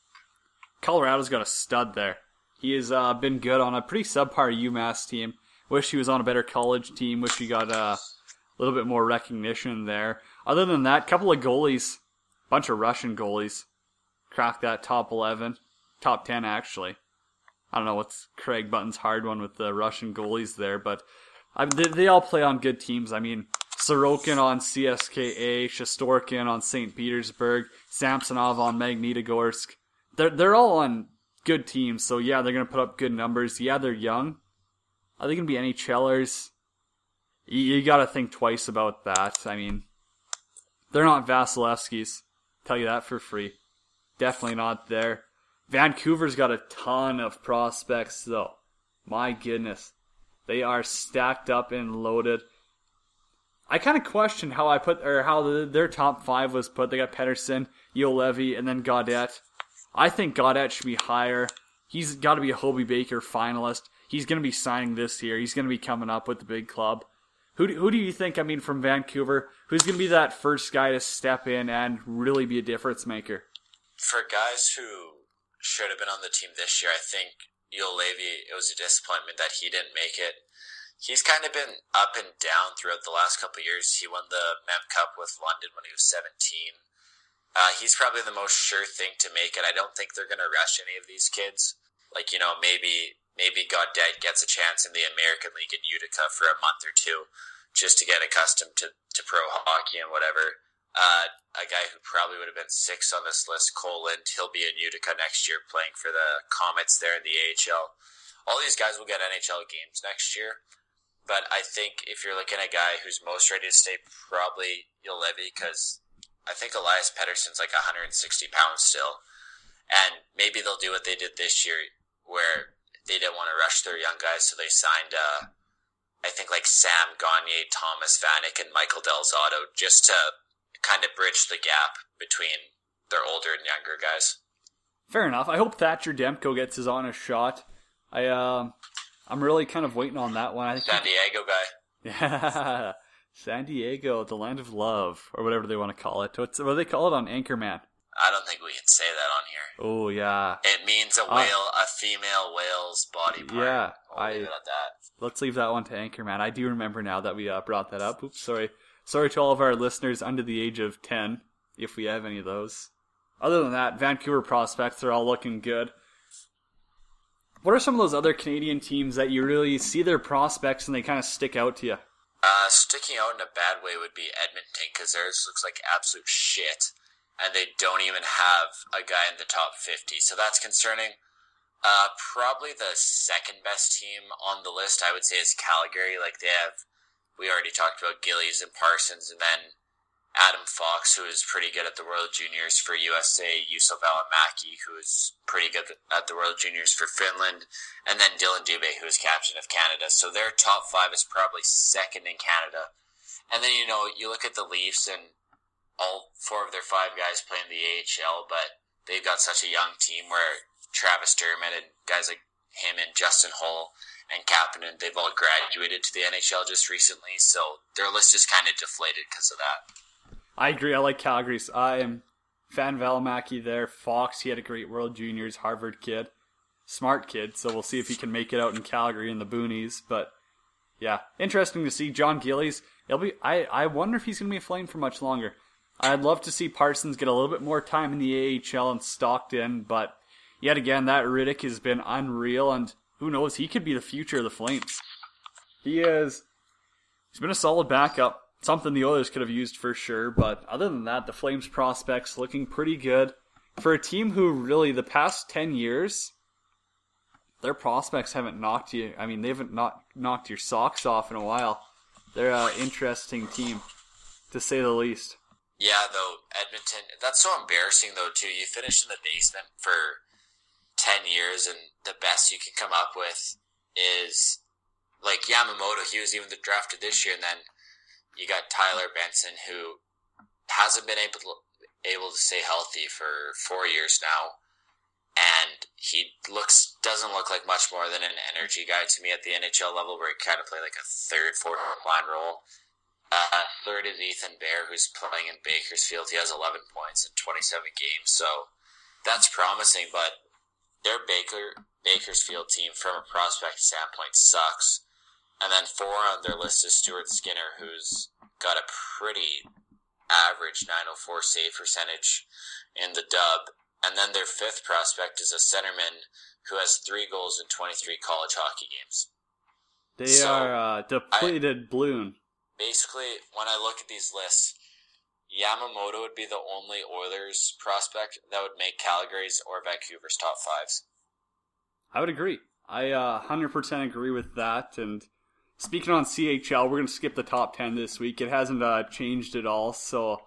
Colorado's got a stud there. He has uh, been good on a pretty subpar UMass team. Wish he was on a better college team. Wish he got uh, a little bit more recognition there. Other than that, couple of goalies. Bunch of Russian goalies. Cracked that top eleven. Top ten, actually. I don't know what's Craig Button's hard one with the Russian goalies there, but I mean, they, they all play on good teams. I mean, Sorokin on C S K A, Shostorkin on Saint Petersburg, Samsonov on Magnitogorsk. They're, they're all on good teams, so yeah, they're going to put up good numbers. Yeah, they're young. Are they going to be NHLers? You, you got to think twice about that. I mean, they're not Vasilevskis. Tell you that for free. Definitely not there. Vancouver's got a ton of prospects, though. My goodness. They are stacked up and loaded. I kind of questioned how I put, or how the, their top five was put. They got Pettersson, Juolevi, and then Gaudette. I think Gaudette should be higher. He's got to be a Hobey Baker finalist. He's going to be signing this year. He's going to be coming up with the big club. Who do, who do you think, I mean, from Vancouver, who's going to be that first guy to step in and really be a difference maker? For guys who should have been on the team this year, I think Juolevi, it was a disappointment that he didn't make it. He's kind of been up and down throughout the last couple of years. He won the Mem Cup with London when he was seventeen. Uh, he's probably the most sure thing to make it. I don't think they're going to rush any of these kids. Like, you know, maybe maybe Gaudette gets a chance in the American League in Utica for a month or two just to get accustomed to, to pro hockey and whatever. Uh, a guy who probably would have been six on this list, Cole Lind, he'll be in Utica next year playing for the Comets there in the A H L. All these guys will get N H L games next year. But I think if you're looking at a guy who's most ready to stay, probably Juolevi, because I think Elias Pettersson's like one hundred sixty pounds still. And maybe they'll do what they did this year, where they didn't want to rush their young guys, so they signed, uh, I think, like Sam Gagner, Thomas Vanek, and Michael Del Zotto, just to kind of bridge the gap between their older and younger guys. Fair enough. I hope Thatcher Demko gets his honest shot. I, uh... I'm really kind of waiting on that one. I think San Diego guy. Yeah, San Diego, the land of love, or whatever they want to call it. What's, what do they call it on Anchorman? I don't think we can say that on here. Oh, yeah. It means a whale, uh, a female whale's body part. Yeah. We'll I, leave it at that. Let's leave that one to Anchorman. I do remember now that we uh, brought that up. Oops, sorry. Sorry to all of our listeners under the age of ten, if we have any of those. Other than that, Vancouver prospects are all looking good. What are some of those other Canadian teams that you really see their prospects and they kind of stick out to you? Uh, sticking out in a bad way would be Edmonton, because theirs looks like absolute shit, and they don't even have a guy in the top fifty, so that's concerning. Uh, probably the second best team on the list, I would say, is Calgary. Like, they have, we already talked about Gillies and Parsons, and then Adam Fox, who is pretty good at the World Juniors for U S A, Yusuf Alamaki, who is pretty good at the World Juniors for Finland, and then Dylan Dubé, who is captain of Canada. So their top five is probably second in Canada. And then, you know, you look at the Leafs, and all four of their five guys play in the A H L, but they've got such a young team where Travis Dermott and guys like him and Justin Hull and Kapanen, they've all graduated to the N H L just recently, so their list is kind of deflated because of that. I agree. I like Calgary's. I am fan Valimaki there. Fox, he had a great World Juniors, Harvard kid. Smart kid, so we'll see if he can make it out in Calgary in the boonies. But, yeah, interesting to see. John Gillies, it'll be, I, I wonder if he's going to be a Flame for much longer. I'd love to see Parsons get a little bit more time in the A H L and Stockton, but yet again, that Riddick has been unreal, and who knows, he could be the future of the Flames. He is, he's been a solid backup. Something the Oilers could have used for sure, but other than that, the Flames prospects looking pretty good. For a team who really, the past ten years, their prospects haven't knocked you, I mean, they haven't not, knocked your socks off in a while. They're an interesting team, to say the least. Yeah, though, Edmonton, that's so embarrassing, though, too. You finish in the basement for ten years, and the best you can come up with is, like, Yamamoto. He was even drafted this year, and then you got Tyler Benson, who hasn't been able to, able to stay healthy for four years now, and he looks doesn't look like much more than an energy guy to me at the N H L level, where he kind of play like a third, fourth line role. Uh, third is Ethan Bear, who's playing in Bakersfield. He has eleven points in twenty-seven games, so that's promising, but their Baker Bakersfield team, from a prospect standpoint, sucks. And then four on their list is Stuart Skinner, who's got a pretty average nine oh four save percentage in the dub. And then their fifth prospect is a centerman who has three goals in twenty-three college hockey games. They so are uh, depleted I, balloon. Basically, when I look at these lists, Yamamoto would be the only Oilers prospect that would make Calgary's or Vancouver's top fives. I would agree. I uh, one hundred percent agree with that, and speaking on C H L, we're going to skip the top ten this week. It hasn't uh, changed at all, so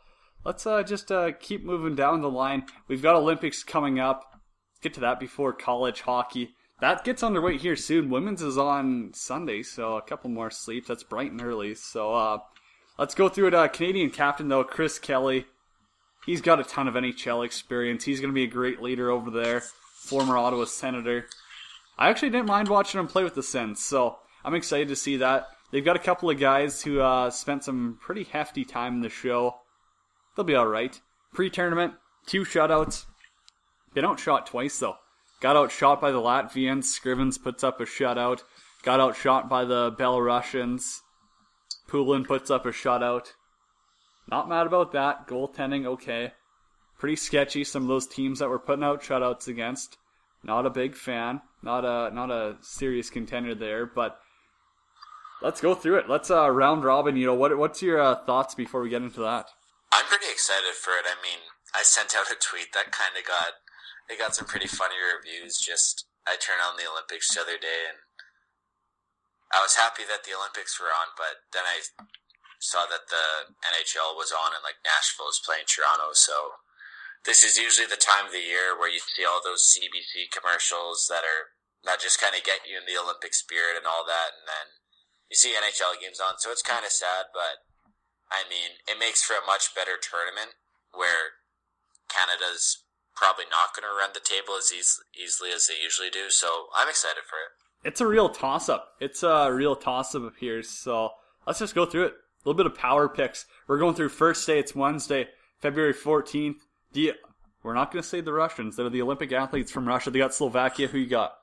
let's uh, just uh, keep moving down the line. We've got Olympics coming up. Let's get to that before college hockey. That gets underway here soon. Women's is on Sunday, so a couple more sleeps. That's bright and early. So uh, let's go through it. Uh, Canadian captain, though, Chris Kelly. He's got a ton of N H L experience. He's going to be a great leader over there. Former Ottawa Senator. I actually didn't mind watching him play with the Sens, so I'm excited to see that. They've got a couple of guys who uh, spent some pretty hefty time in the show. They'll be alright. Pre-tournament, two shutouts. Been outshot twice, though. Got outshot by the Latvians. Scrivens puts up a shutout. Got outshot by the Belarusians. Poulin puts up a shutout. Not mad about that. Goaltending, okay. Pretty sketchy, some of those teams that we're putting out shutouts against. Not a big fan. Not a not a serious contender there, but let's go through it. Let's uh, round robin. You know, what what's your uh, thoughts before we get into that? I'm pretty excited for it. I mean, I sent out a tweet that kind of got it got some pretty funny reviews. Just I turned on the Olympics the other day, and I was happy that the Olympics were on, but then I saw that the N H L was on and like Nashville is playing Toronto, so this is usually the time of the year where you see all those C B C commercials that are that just kind of get you in the Olympic spirit and all that, and then you see N H L games on, so it's kind of sad, but I mean, it makes for a much better tournament where Canada's probably not going to run the table as eas- easily as they usually do, so I'm excited for it. It's a real toss-up. It's a real toss-up up here, so let's just go through it. A little bit of power picks. We're going through first day. It's Wednesday, February fourteenth. The, we're not going to say the Russians. They're the Olympic athletes from Russia. They got Slovakia. Who you got?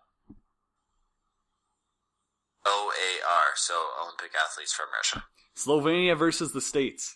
O A R, so Olympic athletes from Russia. Slovenia versus the States.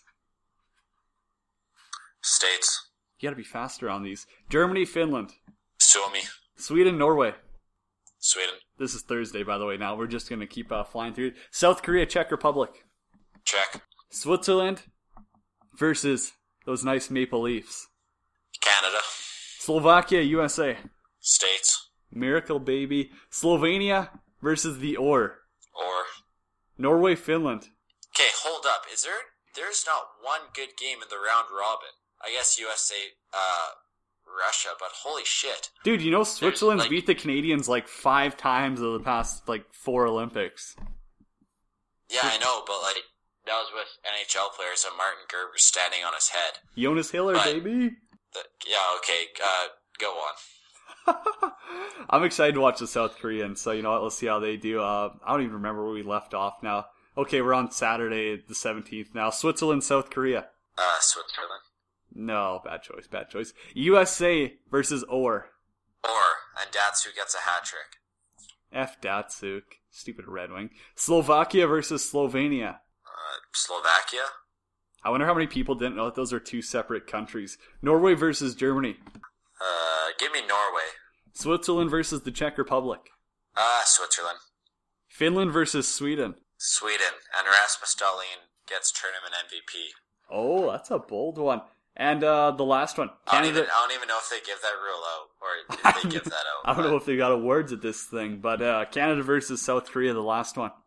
States. You got to be faster on these. Germany, Finland. Suomi. Sweden, Norway. Sweden. This is Thursday, by the way. Now we're just going to keep uh, flying through. South Korea, Czech Republic. Czech. Switzerland versus those nice Maple Leafs. Canada. Slovakia, U S A. States. Miracle baby. Slovenia versus the Or. Or. Norway, Finland. Okay, hold up. Is there? There's not one good game in the round robin. I guess U S A, uh, Russia, but holy shit. Dude, you know Switzerland's like, beat the Canadians like five times over the past like four Olympics. Yeah, I know, but like that was with N H L players and Martin Gerber standing on his head. Jonas Hiller, but baby. The, yeah, okay. Uh, go on. I'm excited to watch the South Koreans, so you know what, let's see how they do. Uh, I don't even remember where we left off now. Okay, we're on Saturday the seventeenth now. Switzerland, South Korea. Uh, Switzerland. No, bad choice, bad choice. U S A versus Or. Or, and Datsu gets a hat trick. F Datsuk. Stupid Red Wing. Slovakia versus Slovenia. Uh, Slovakia? I wonder how many people didn't know that those are two separate countries. Norway versus Germany. Uh, give me Norway. Switzerland versus the Czech Republic. Uh, Switzerland. Finland versus Sweden. Sweden. And Rasmus Dahlin gets tournament M V P. Oh, that's a bold one. And uh, the last one. Canada. I don't, even, I don't even know if they give that rule out, or if they give that out. I don't but... know if they got awards at this thing, but uh, Canada versus South Korea, the last one.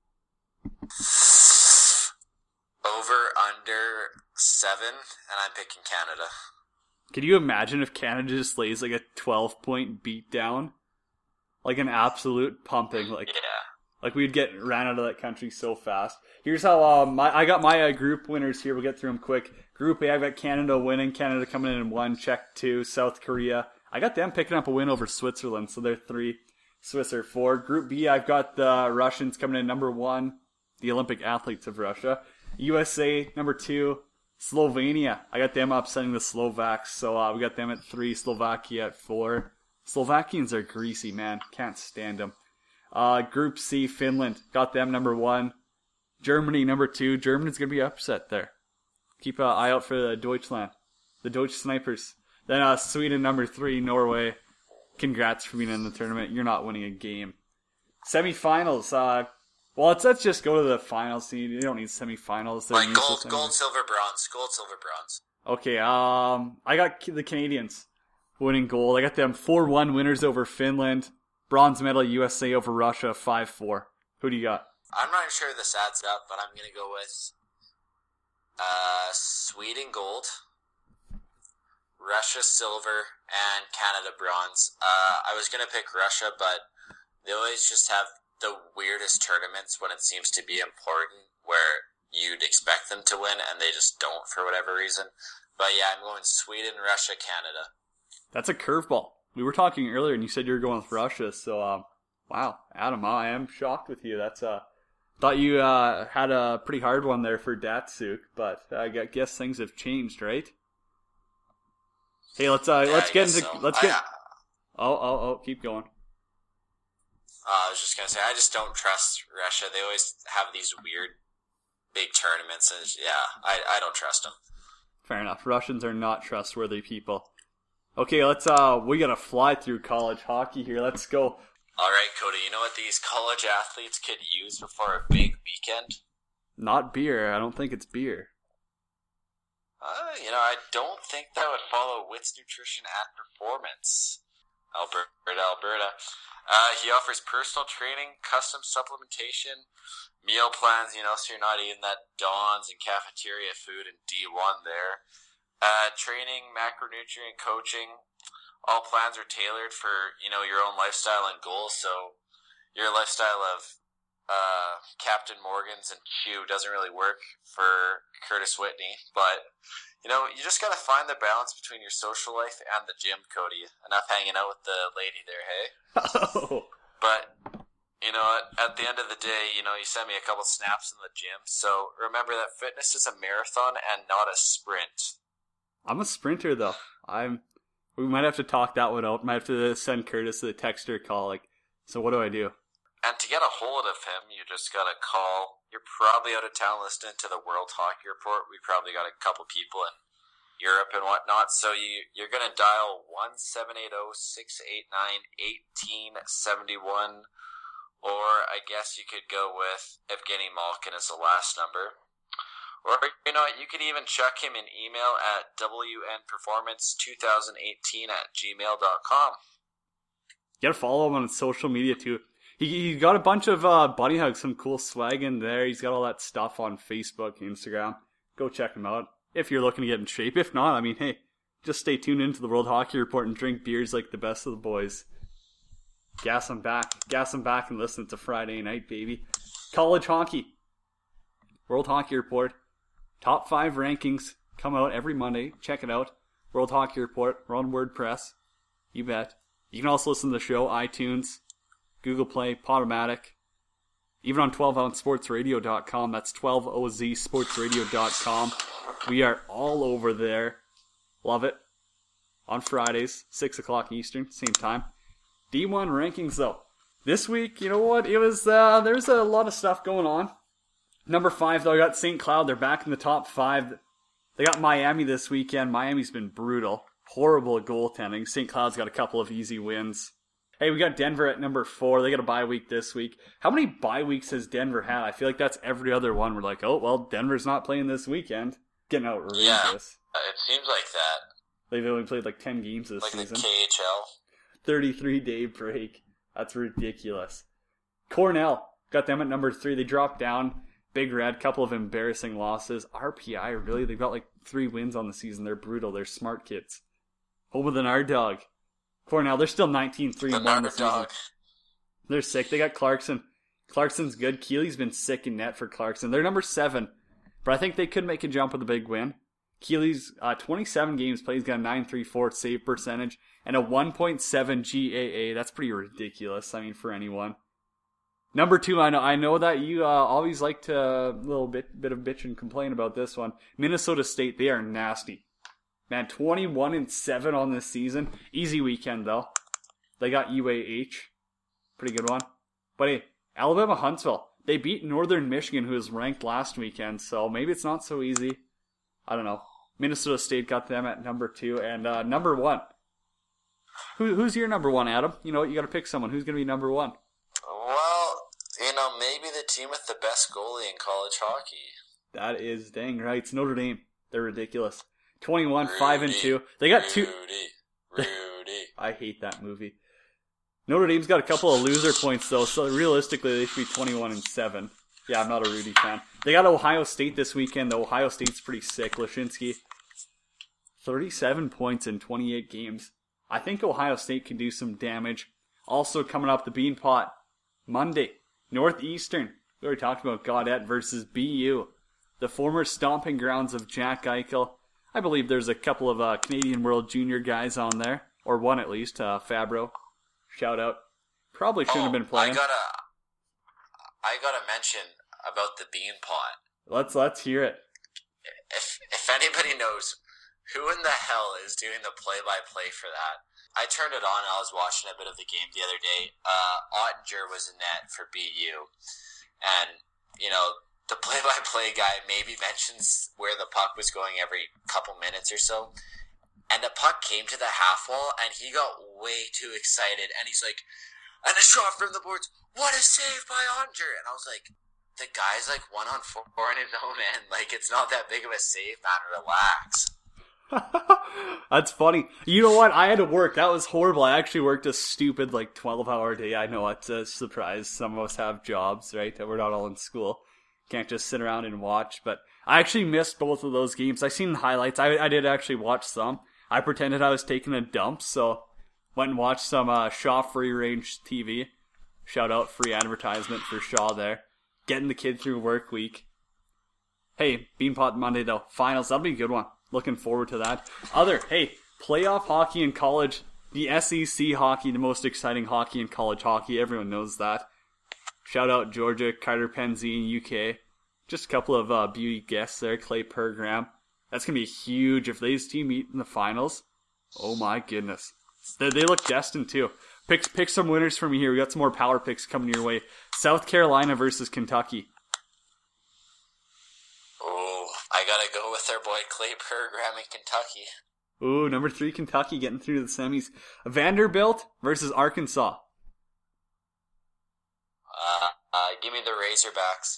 Over, under, seven, and I'm picking Canada. Can you imagine if Canada just lays like a twelve-point beatdown? Like an absolute pumping. Like, yeah. Like we'd get ran out of that country so fast. Here's how uh, my I got my uh, group winners here. We'll get through them quick. Group A, I've got Canada winning. Canada coming in in one. Czech two. South Korea. I got them picking up a win over Switzerland, so they're three. Swiss are four. Group B, I've got the Russians coming in number one. The Olympic athletes of Russia. U S A number two. Slovenia. I got them upsetting the Slovaks, so uh, we got them at three. Slovakia at four. Slovakians are greasy, man. Can't stand them. Uh, Group C, Finland. Got them number one. Germany number two. Germany's going to be upset there. Keep an eye out for the Deutschland. The Deutsch Snipers. Then uh, Sweden number three. Norway. Congrats for being in the tournament. You're not winning a game. Semifinals. Uh, well, let's, let's just go to the finals. You don't need semifinals. Like gold, gold, silver, bronze. Gold, silver, bronze. Okay, um, I got the Canadians winning gold. I got them four one winners over Finland. Bronze medal U S A over Russia, five four. Who do you got? I'm not sure this adds up, but I'm going to go with uh, Sweden gold, Russia silver and Canada bronze. Uh, I was gonna pick Russia, but they always just have the weirdest tournaments when it seems to be important, where you'd expect them to win and they just don't for whatever reason. But yeah, I'm going Sweden, Russia, Canada. That's a curveball. We were talking earlier, and you said you were going with Russia. So, um, wow, Adam, I am shocked with you. That's uh, thought you uh had a pretty hard one there for Datsuk, but I guess things have changed, right? Hey, let's uh, yeah, let's I get into so. let's get. I, uh, oh, oh, oh! Keep going. Uh, I was just gonna say, I just don't trust Russia. They always have these weird, big tournaments, and yeah, I I don't trust them. Fair enough. Russians are not trustworthy people. Okay, let's uh, we gotta fly through college hockey here. Let's go. All right, Cody. You know what these college athletes could use before a big weekend? Not beer. I don't think it's beer. Uh, you know, I don't think that would follow Wits Nutrition and Performance. Alberta, Alberta. Uh, he offers personal training, custom supplementation, meal plans, you know, so you're not eating that Don's and cafeteria food in D one there. Uh, training, macronutrient coaching. All plans are tailored for, you know, your own lifestyle and goals, so your lifestyle of uh, Captain Morgan's and Chew doesn't really work for Curtis Whitney, but you know, you just gotta find the balance between your social life and the gym, Cody. Enough hanging out with the lady there, hey? Oh. But, you know, at, at the end of the day, you know, you sent me a couple snaps in the gym, so remember that fitness is a marathon and not a sprint. I'm a sprinter, though. I'm. We might have to talk that one out. Might have to send Curtis the texter call. Like, so what do I do? And to get a hold of him, you just gotta call. You're probably out of town listening to the World Hockey Report. We probably got a couple people in Europe and whatnot. So you, you're gonna dial one seven eight zero, six eight nine, one eight seven one. Or I guess you could go with Evgeny Malkin as the last number. Or, you know, you could even chuck him an email at w n performance twenty eighteen at gmail dot com. You gotta follow him on social media, too. He, he got a bunch of uh, bunny hugs, some cool swag in there. He's got all that stuff on Facebook, Instagram. Go check him out if you're looking to get in shape. If not, I mean, hey, just stay tuned into the World Hockey Report and drink beers like the best of the boys. Gas them back. Gas them back and listen to Friday night, baby. College hockey. World Hockey Report. Top five rankings come out every Monday. Check it out. World Hockey Report. We're on WordPress. You bet. You can also listen to the show, iTunes, Google Play, Podomatic, even on twelve ounce sports radio dot com. That's twelve O Z sports radio dot com. We are all over there. Love it. On Fridays, six o'clock Eastern, same time. D one rankings, though. This week, you know what? It was, uh, there's a lot of stuff going on. Number five, though, I got Saint Cloud. They're back in the top five. They got Miami this weekend. Miami's been brutal. Horrible goaltending. Saint Cloud's got a couple of easy wins. Hey, we got Denver at number four. They got a bye week this week. How many bye weeks has Denver had? I feel like that's every other one. We're like, oh, well, Denver's not playing this weekend. Getting outrageous. Yeah, it seems like that. They've only played like ten games this like season. Like the K H L. thirty-three day break. That's ridiculous. Cornell, got them at number three. They dropped down. Big Red, couple of embarrassing losses. R P I, really? They've got like three wins on the season. They're brutal. They're smart kids. Home with an R-Dog. Cornell, they're still nineteen three and one this season. They're sick. They got Clarkson. Clarkson's good. Keely's been sick in net for Clarkson. They're number seven. But I think they could make a jump with a big win. Keely's uh, twenty-seven games played. He's got a nine three four save percentage and a one point seven G A A. That's pretty ridiculous, I mean, for anyone. Number two, I know I know that you uh, always like to a uh, little bit, bit of bitch and complain about this one. Minnesota State, they are nasty. Man, twenty-one and seven on this season. Easy weekend, though. They got U A H. Pretty good one. But hey, Alabama Huntsville. They beat Northern Michigan, who was ranked last weekend, so maybe it's not so easy. I don't know. Minnesota State got them at number two. And uh, number one. Who, who's your number one, Adam? You know what? You got to pick someone. Who's going to be number one? Well, you know, maybe the team with the best goalie in college hockey. That is dang right. It's Notre Dame. They're ridiculous. twenty-one, five and two. They got two. Rudy. Rudy. I hate that movie. Notre Dame's got a couple of loser points, though, so realistically they should be twenty-one and seven. Yeah, I'm not a Rudy fan. They got Ohio State this weekend, though. Ohio State's pretty sick. Lashinsky, thirty-seven points in twenty-eight games. I think Ohio State can do some damage. Also coming up, the Beanpot, Monday, Northeastern. We already talked about Gaudette versus B U. The former stomping grounds of Jack Eichel. I believe there's a couple of uh, Canadian World Junior guys on there. Or one at least, uh, Fabro. Shout out. Probably shouldn't oh, have been playing. I gotta, I gotta mention about the Beanpot. Let's let's hear it. If if anybody knows who in the hell is doing the play-by-play for that, I turned it on. I was watching a bit of the game the other day. Uh, Ottinger was in net for B U, and you know the play-by-play guy maybe mentions where the puck was going every couple minutes or so, and the puck came to the half wall, and he got way too excited, and he's like, "And a shot from the boards! What a save by Ottinger!" And I was like, "The guy's like one on four in his own end. Like it's not that big of a save, man. Relax." That's funny. You know what? I had to work. That was horrible. I actually worked a stupid like twelve hour day. I know it's a surprise. Some of us have jobs, right? We're not all in school. Can't just sit around and watch. But I actually missed both of those games. I seen the highlights. I, I did actually watch some. I pretended I was taking a dump, so went and watched some uh, Shaw Free Range T V. Shout out, free advertisement for Shaw there. Getting the kid through work week. Hey, Beanpot Monday though. Finals, that'll be a good one. Looking forward to that. Other, hey, playoff hockey in college. The S E C hockey, the most exciting hockey in college hockey. Everyone knows that. Shout out Georgia, Carter Penzine, U K. Just a couple of uh, beauty guests there. Clay Pergram. That's going to be huge if these two meet in the finals. Oh my goodness. They, they look destined too. Pick, pick some winners for me here. We got some more power picks coming your way. South Carolina versus Kentucky. Oh, I gotta go with our boy Clay Pergram in Kentucky. Ooh, number three Kentucky getting through the semis. Vanderbilt versus Arkansas. Uh, uh, give me the Razorbacks.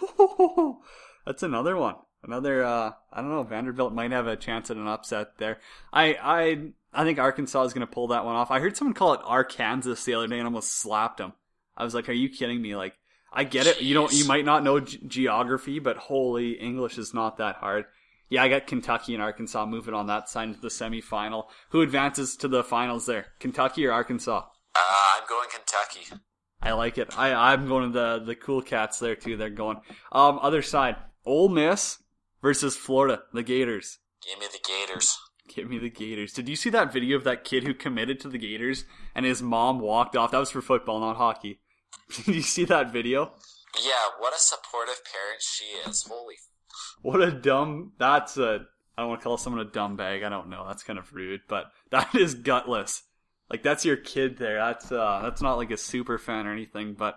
That's another one. Another, uh, I don't know, Vanderbilt might have a chance at an upset there. I I, I think Arkansas is going to pull that one off. I heard someone call it Arkansas the other day and almost slapped him. I was like, are you kidding me? Like, I get it. You don't, you might not know ge- geography, but holy, English is not that hard. Yeah, I got Kentucky and Arkansas moving on that side into the semifinal. Who advances to the finals there? Kentucky or Arkansas? Uh, I'm going Kentucky. I like it. I, I'm going to the, the cool cats there too. They're going. Um, other side, Ole Miss versus Florida, the Gators. Give me the Gators. Give me the Gators. Did you see that video of that kid who committed to the Gators and his mom walked off? That was for football, not hockey. Did you see that video? Yeah, what a supportive parent she is. Holy. What a dumb, that's a, I don't want to call someone a dumb bag. I don't know. That's kind of rude, but that is gutless. Like, that's your kid there. That's, uh, that's not like a super fan or anything, but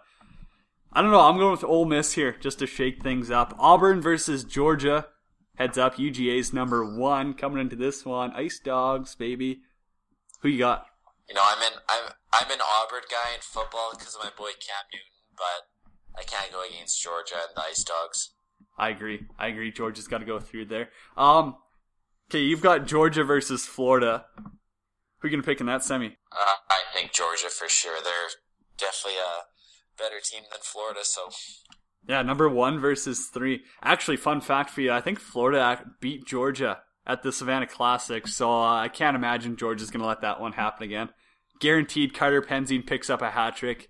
I don't know. I'm going with Ole Miss here just to shake things up. Auburn versus Georgia. Heads up, U G A's number one coming into this one. Ice Dogs, baby. Who you got? You know, I'm in, I'm, I'm an Auburn guy in football because of my boy Cam Newton, but I can't go against Georgia and the Ice Dogs. I agree. I agree. Georgia's got to go through there. Um, okay, you've got Georgia versus Florida. Who are you going to pick in that semi? Uh, I think Georgia for sure. They're definitely a better team than Florida, so... Yeah, number one versus three. Actually, fun fact for you, I think Florida beat Georgia at the Savannah Classic, so uh, I can't imagine Georgia's going to let that one happen again. Guaranteed Carter Penzine picks up a hat trick.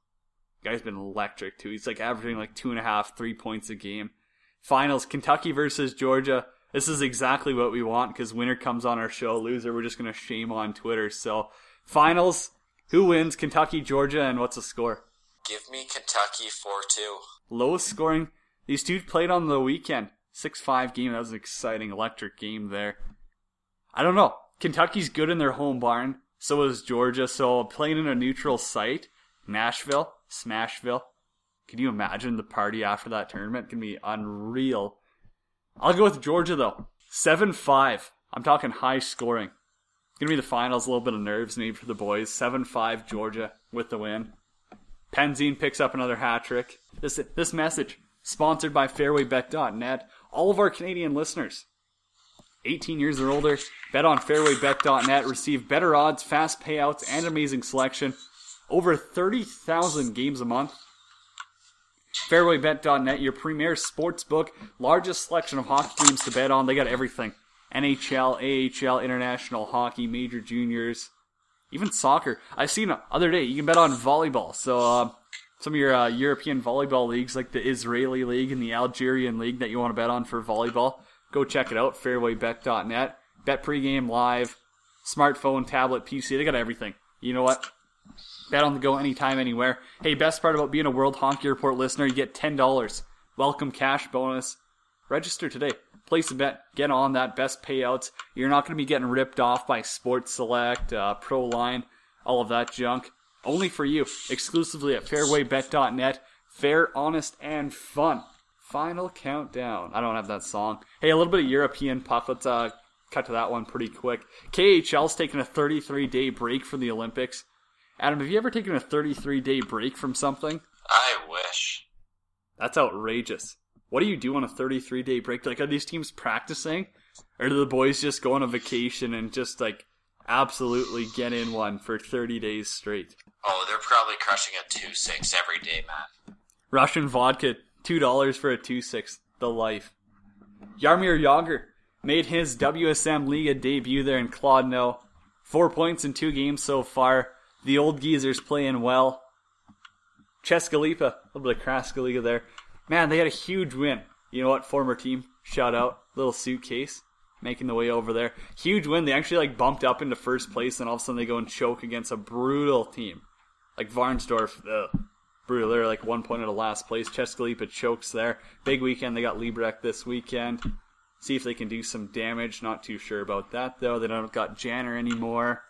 Guy's been electric, too. He's like averaging like two and a half, three points a game. Finals, Kentucky versus Georgia. This is exactly what we want because winner comes on our show. Loser, we're just going to shame on Twitter. So, finals, who wins? Kentucky, Georgia, and what's the score? Give me Kentucky four two. Lowest scoring. These two played on the weekend. six five game. That was an exciting, electric game there. I don't know. Kentucky's good in their home barn. So is Georgia. So playing in a neutral site. Nashville. Smashville. Can you imagine the party after that tournament? It can be unreal. I'll go with Georgia though. seven five. I'm talking high scoring. Gonna be the finals. A little bit of nerves maybe for the boys. seven five Georgia with the win. Penzine picks up another hat trick. This this message sponsored by fairway bet dot net. All of our Canadian listeners, eighteen years or older, bet on fairway bet dot net. Receive better odds, fast payouts, and amazing selection. Over thirty thousand games a month. fairway bet dot net, your premier sports book. Largest selection of hockey games to bet on. They got everything. N H L, A H L, international hockey, major juniors, even soccer. I've seen the other day, you can bet on volleyball. So uh, some of your uh, European volleyball leagues, like the Israeli League and the Algerian League that you want to bet on for volleyball, go check it out, fairway bet dot net. Bet pregame live, smartphone, tablet, P C, they got everything. You know what? Bet on the go anytime, anywhere. Hey, best part about being a World Hockey Report listener, you get ten dollars. Welcome cash bonus. Register today. Place a bet. Get on that. Best payouts. You're not going to be getting ripped off by Sports Select, uh, Proline, all of that junk. Only for you. Exclusively at fairway bet dot net. Fair, honest, and fun. Final countdown. I don't have that song. Hey, a little bit of European puck. Let's uh, cut to that one pretty quick. K H L's taking a thirty-three day break from the Olympics. Adam, have you ever taken a thirty-three day break from something? I wish. That's outrageous. What do you do on a thirty-three day break? Like, are these teams practicing? Or do the boys just go on a vacation and just, like, absolutely get in one for thirty days straight? Oh, they're probably crushing a two six every day, man. Russian vodka, two dollars for a two six. The life. Jaromir Jagr made his W S M Liga debut there in Kladno. Four points in two games so far. The old geezer's playing well. Česká Lípa, a little bit of Kraska Liga there. Man, they had a huge win. You know what? Former team, shout out. Little suitcase, making the way over there. Huge win. They actually like bumped up into first place, and all of a sudden they go and choke against a brutal team. Like Varnsdorf, ugh, brutal. They're like one point out of last place. Česká Lípa chokes there. Big weekend. They got Liberec this weekend. See if they can do some damage. Not too sure about that, though. They don't got Janner anymore.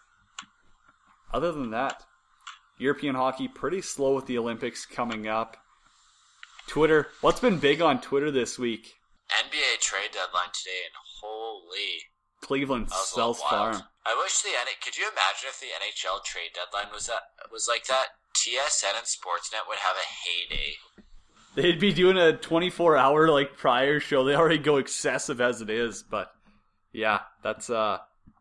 Other than that, European hockey pretty slow with the Olympics coming up. Twitter, what's been big on Twitter this week? N B A trade deadline today, and holy... Cleveland sells farm. I wish the N H L... Could you imagine if the N H L trade deadline was that was like that? T S N and Sportsnet would have a heyday. They'd be doing a twenty-four hour like prior show. They already go excessive as it is, but yeah, that's uh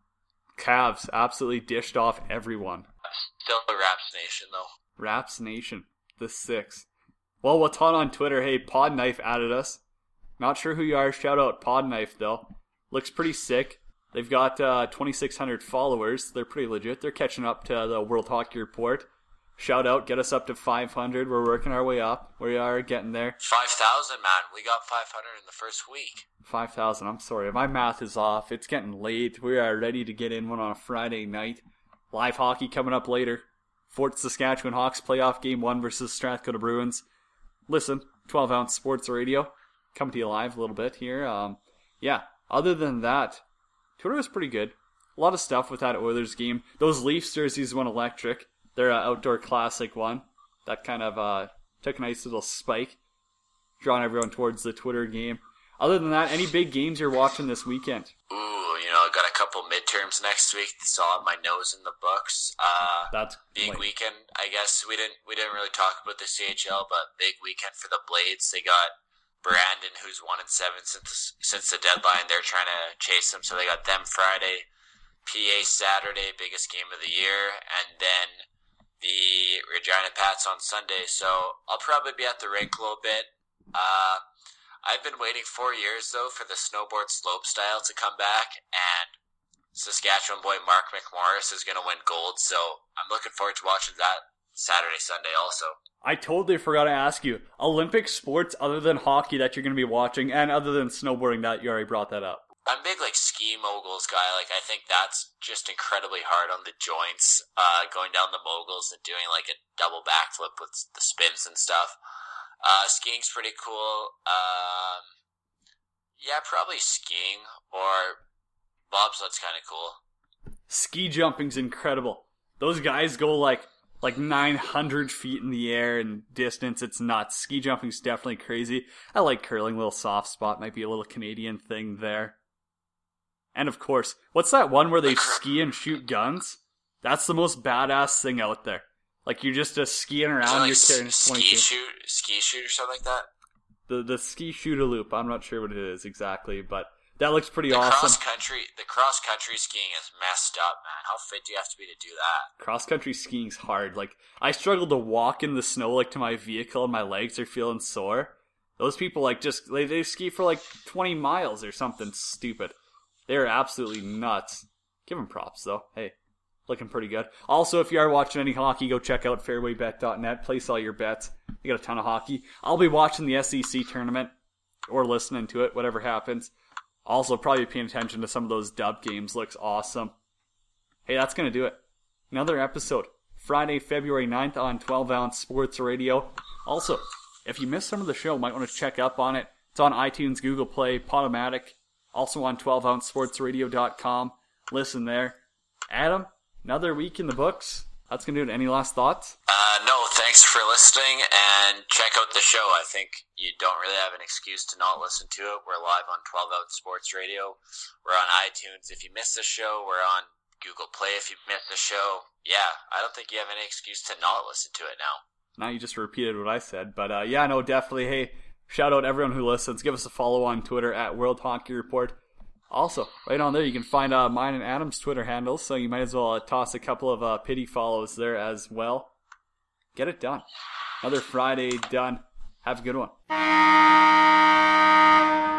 Cavs absolutely dished off everyone. Still a Raps Nation though. Raps Nation, the six. Well, what's hot on Twitter? Hey, Podknife added us. Not sure who you are. Shout out Podknife though. Looks pretty sick. They've got uh, twenty-six hundred followers. They're pretty legit. They're catching up to the World Hockey Report. Shout out, get us up to five hundred. We're working our way up. We are getting there. five thousand, man. We got five hundred in the first week. five thousand. I'm sorry. My math is off. It's getting late. We are ready to get in one on a Friday night. Live hockey coming up later. Fort Saskatchewan Hawks playoff game one versus Strathcona Bruins. Listen, twelve ounce sports radio. Coming to you live a little bit here. Um, yeah, other than that, Twitter was pretty good. A lot of stuff with that Oilers game. Those Leafs jerseys went electric. Their uh, outdoor classic one. That kind of uh, took a nice little spike. Drawing everyone towards the Twitter game. Other than that, any big games you're watching this weekend? Ooh, you know, I got a couple midterms next week. Saw my nose in the books. Uh, That's big late. weekend. I guess we didn't we didn't really talk about the C H L, but big weekend for the Blades. They got Brandon, who's one and seven since the, since the deadline. They're trying to chase them, so they got them Friday. P A Saturday, biggest game of the year, and then the Regina Pats on Sunday. So I'll probably be at the rink a little bit. Uh, I've been waiting four years, though, for the snowboard slope style to come back, and Saskatchewan boy Mark McMorris is going to win gold, so I'm looking forward to watching that Saturday, Sunday also. I totally forgot to ask you, Olympic sports other than hockey that you're going to be watching, and other than snowboarding, that you already brought that up. I'm a big, like, ski moguls guy. Like, I think that's just incredibly hard on the joints, uh, going down the moguls and doing, like, a double backflip with the spins and stuff. Uh, skiing's pretty cool. Um, yeah, probably skiing, or bobsled's kind of cool. Ski jumping's incredible. Those guys go like like nine hundred feet in the air in distance. It's nuts. Ski jumping's definitely crazy. I like curling, little soft spot. Might be a little Canadian thing there. And of course, what's that one where they ski and shoot guns? That's the most badass thing out there. Like, you're just uh, skiing around, like you're carrying a ski twenty-two. shoot, ski shoot or something like that. The the ski shoot a loop. I'm not sure what it is exactly, but that looks pretty the awesome. Cross country, the cross country skiing is messed up, man. How fit do you have to be to do that? Cross country skiing's hard. Like, I struggle to walk in the snow, like, to my vehicle, and my legs are feeling sore. Those people, like, just they, they ski for like twenty miles or something stupid. They're absolutely nuts. Give them props, though. Hey, looking pretty good. Also, if you are watching any hockey, go check out fairway bet dot net. Place all your bets. You got a ton of hockey. I'll be watching the S E C tournament or listening to it, whatever happens. Also, probably paying attention to some of those dub games. Looks awesome. Hey, that's going to do it. Another episode. Friday, February ninth on twelve ounce Sports Radio. Also, if you missed some of the show, might want to check up on it. It's on iTunes, Google Play, Podomatic. Also on twelve ounce sports radio dot com. Listen there. Adam, another week in the books. That's going to do it. Any last thoughts? Uh, no, thanks for listening, and check out the show. I think you don't really have an excuse to not listen to it. We're live on twelve ounce Sports Radio. We're on iTunes. If you missed the show, we're on Google Play. If you missed the show, yeah, I don't think you have any excuse to not listen to it now. Now you just repeated what I said. But uh, yeah, no, definitely. Hey, shout out everyone who listens. Give us a follow on Twitter at World Hockey Report. Also, right on there, you can find uh, mine and Adam's Twitter handles, so you might as well uh, toss a couple of uh, pity follows there as well. Get it done. Another Friday done. Have a good one.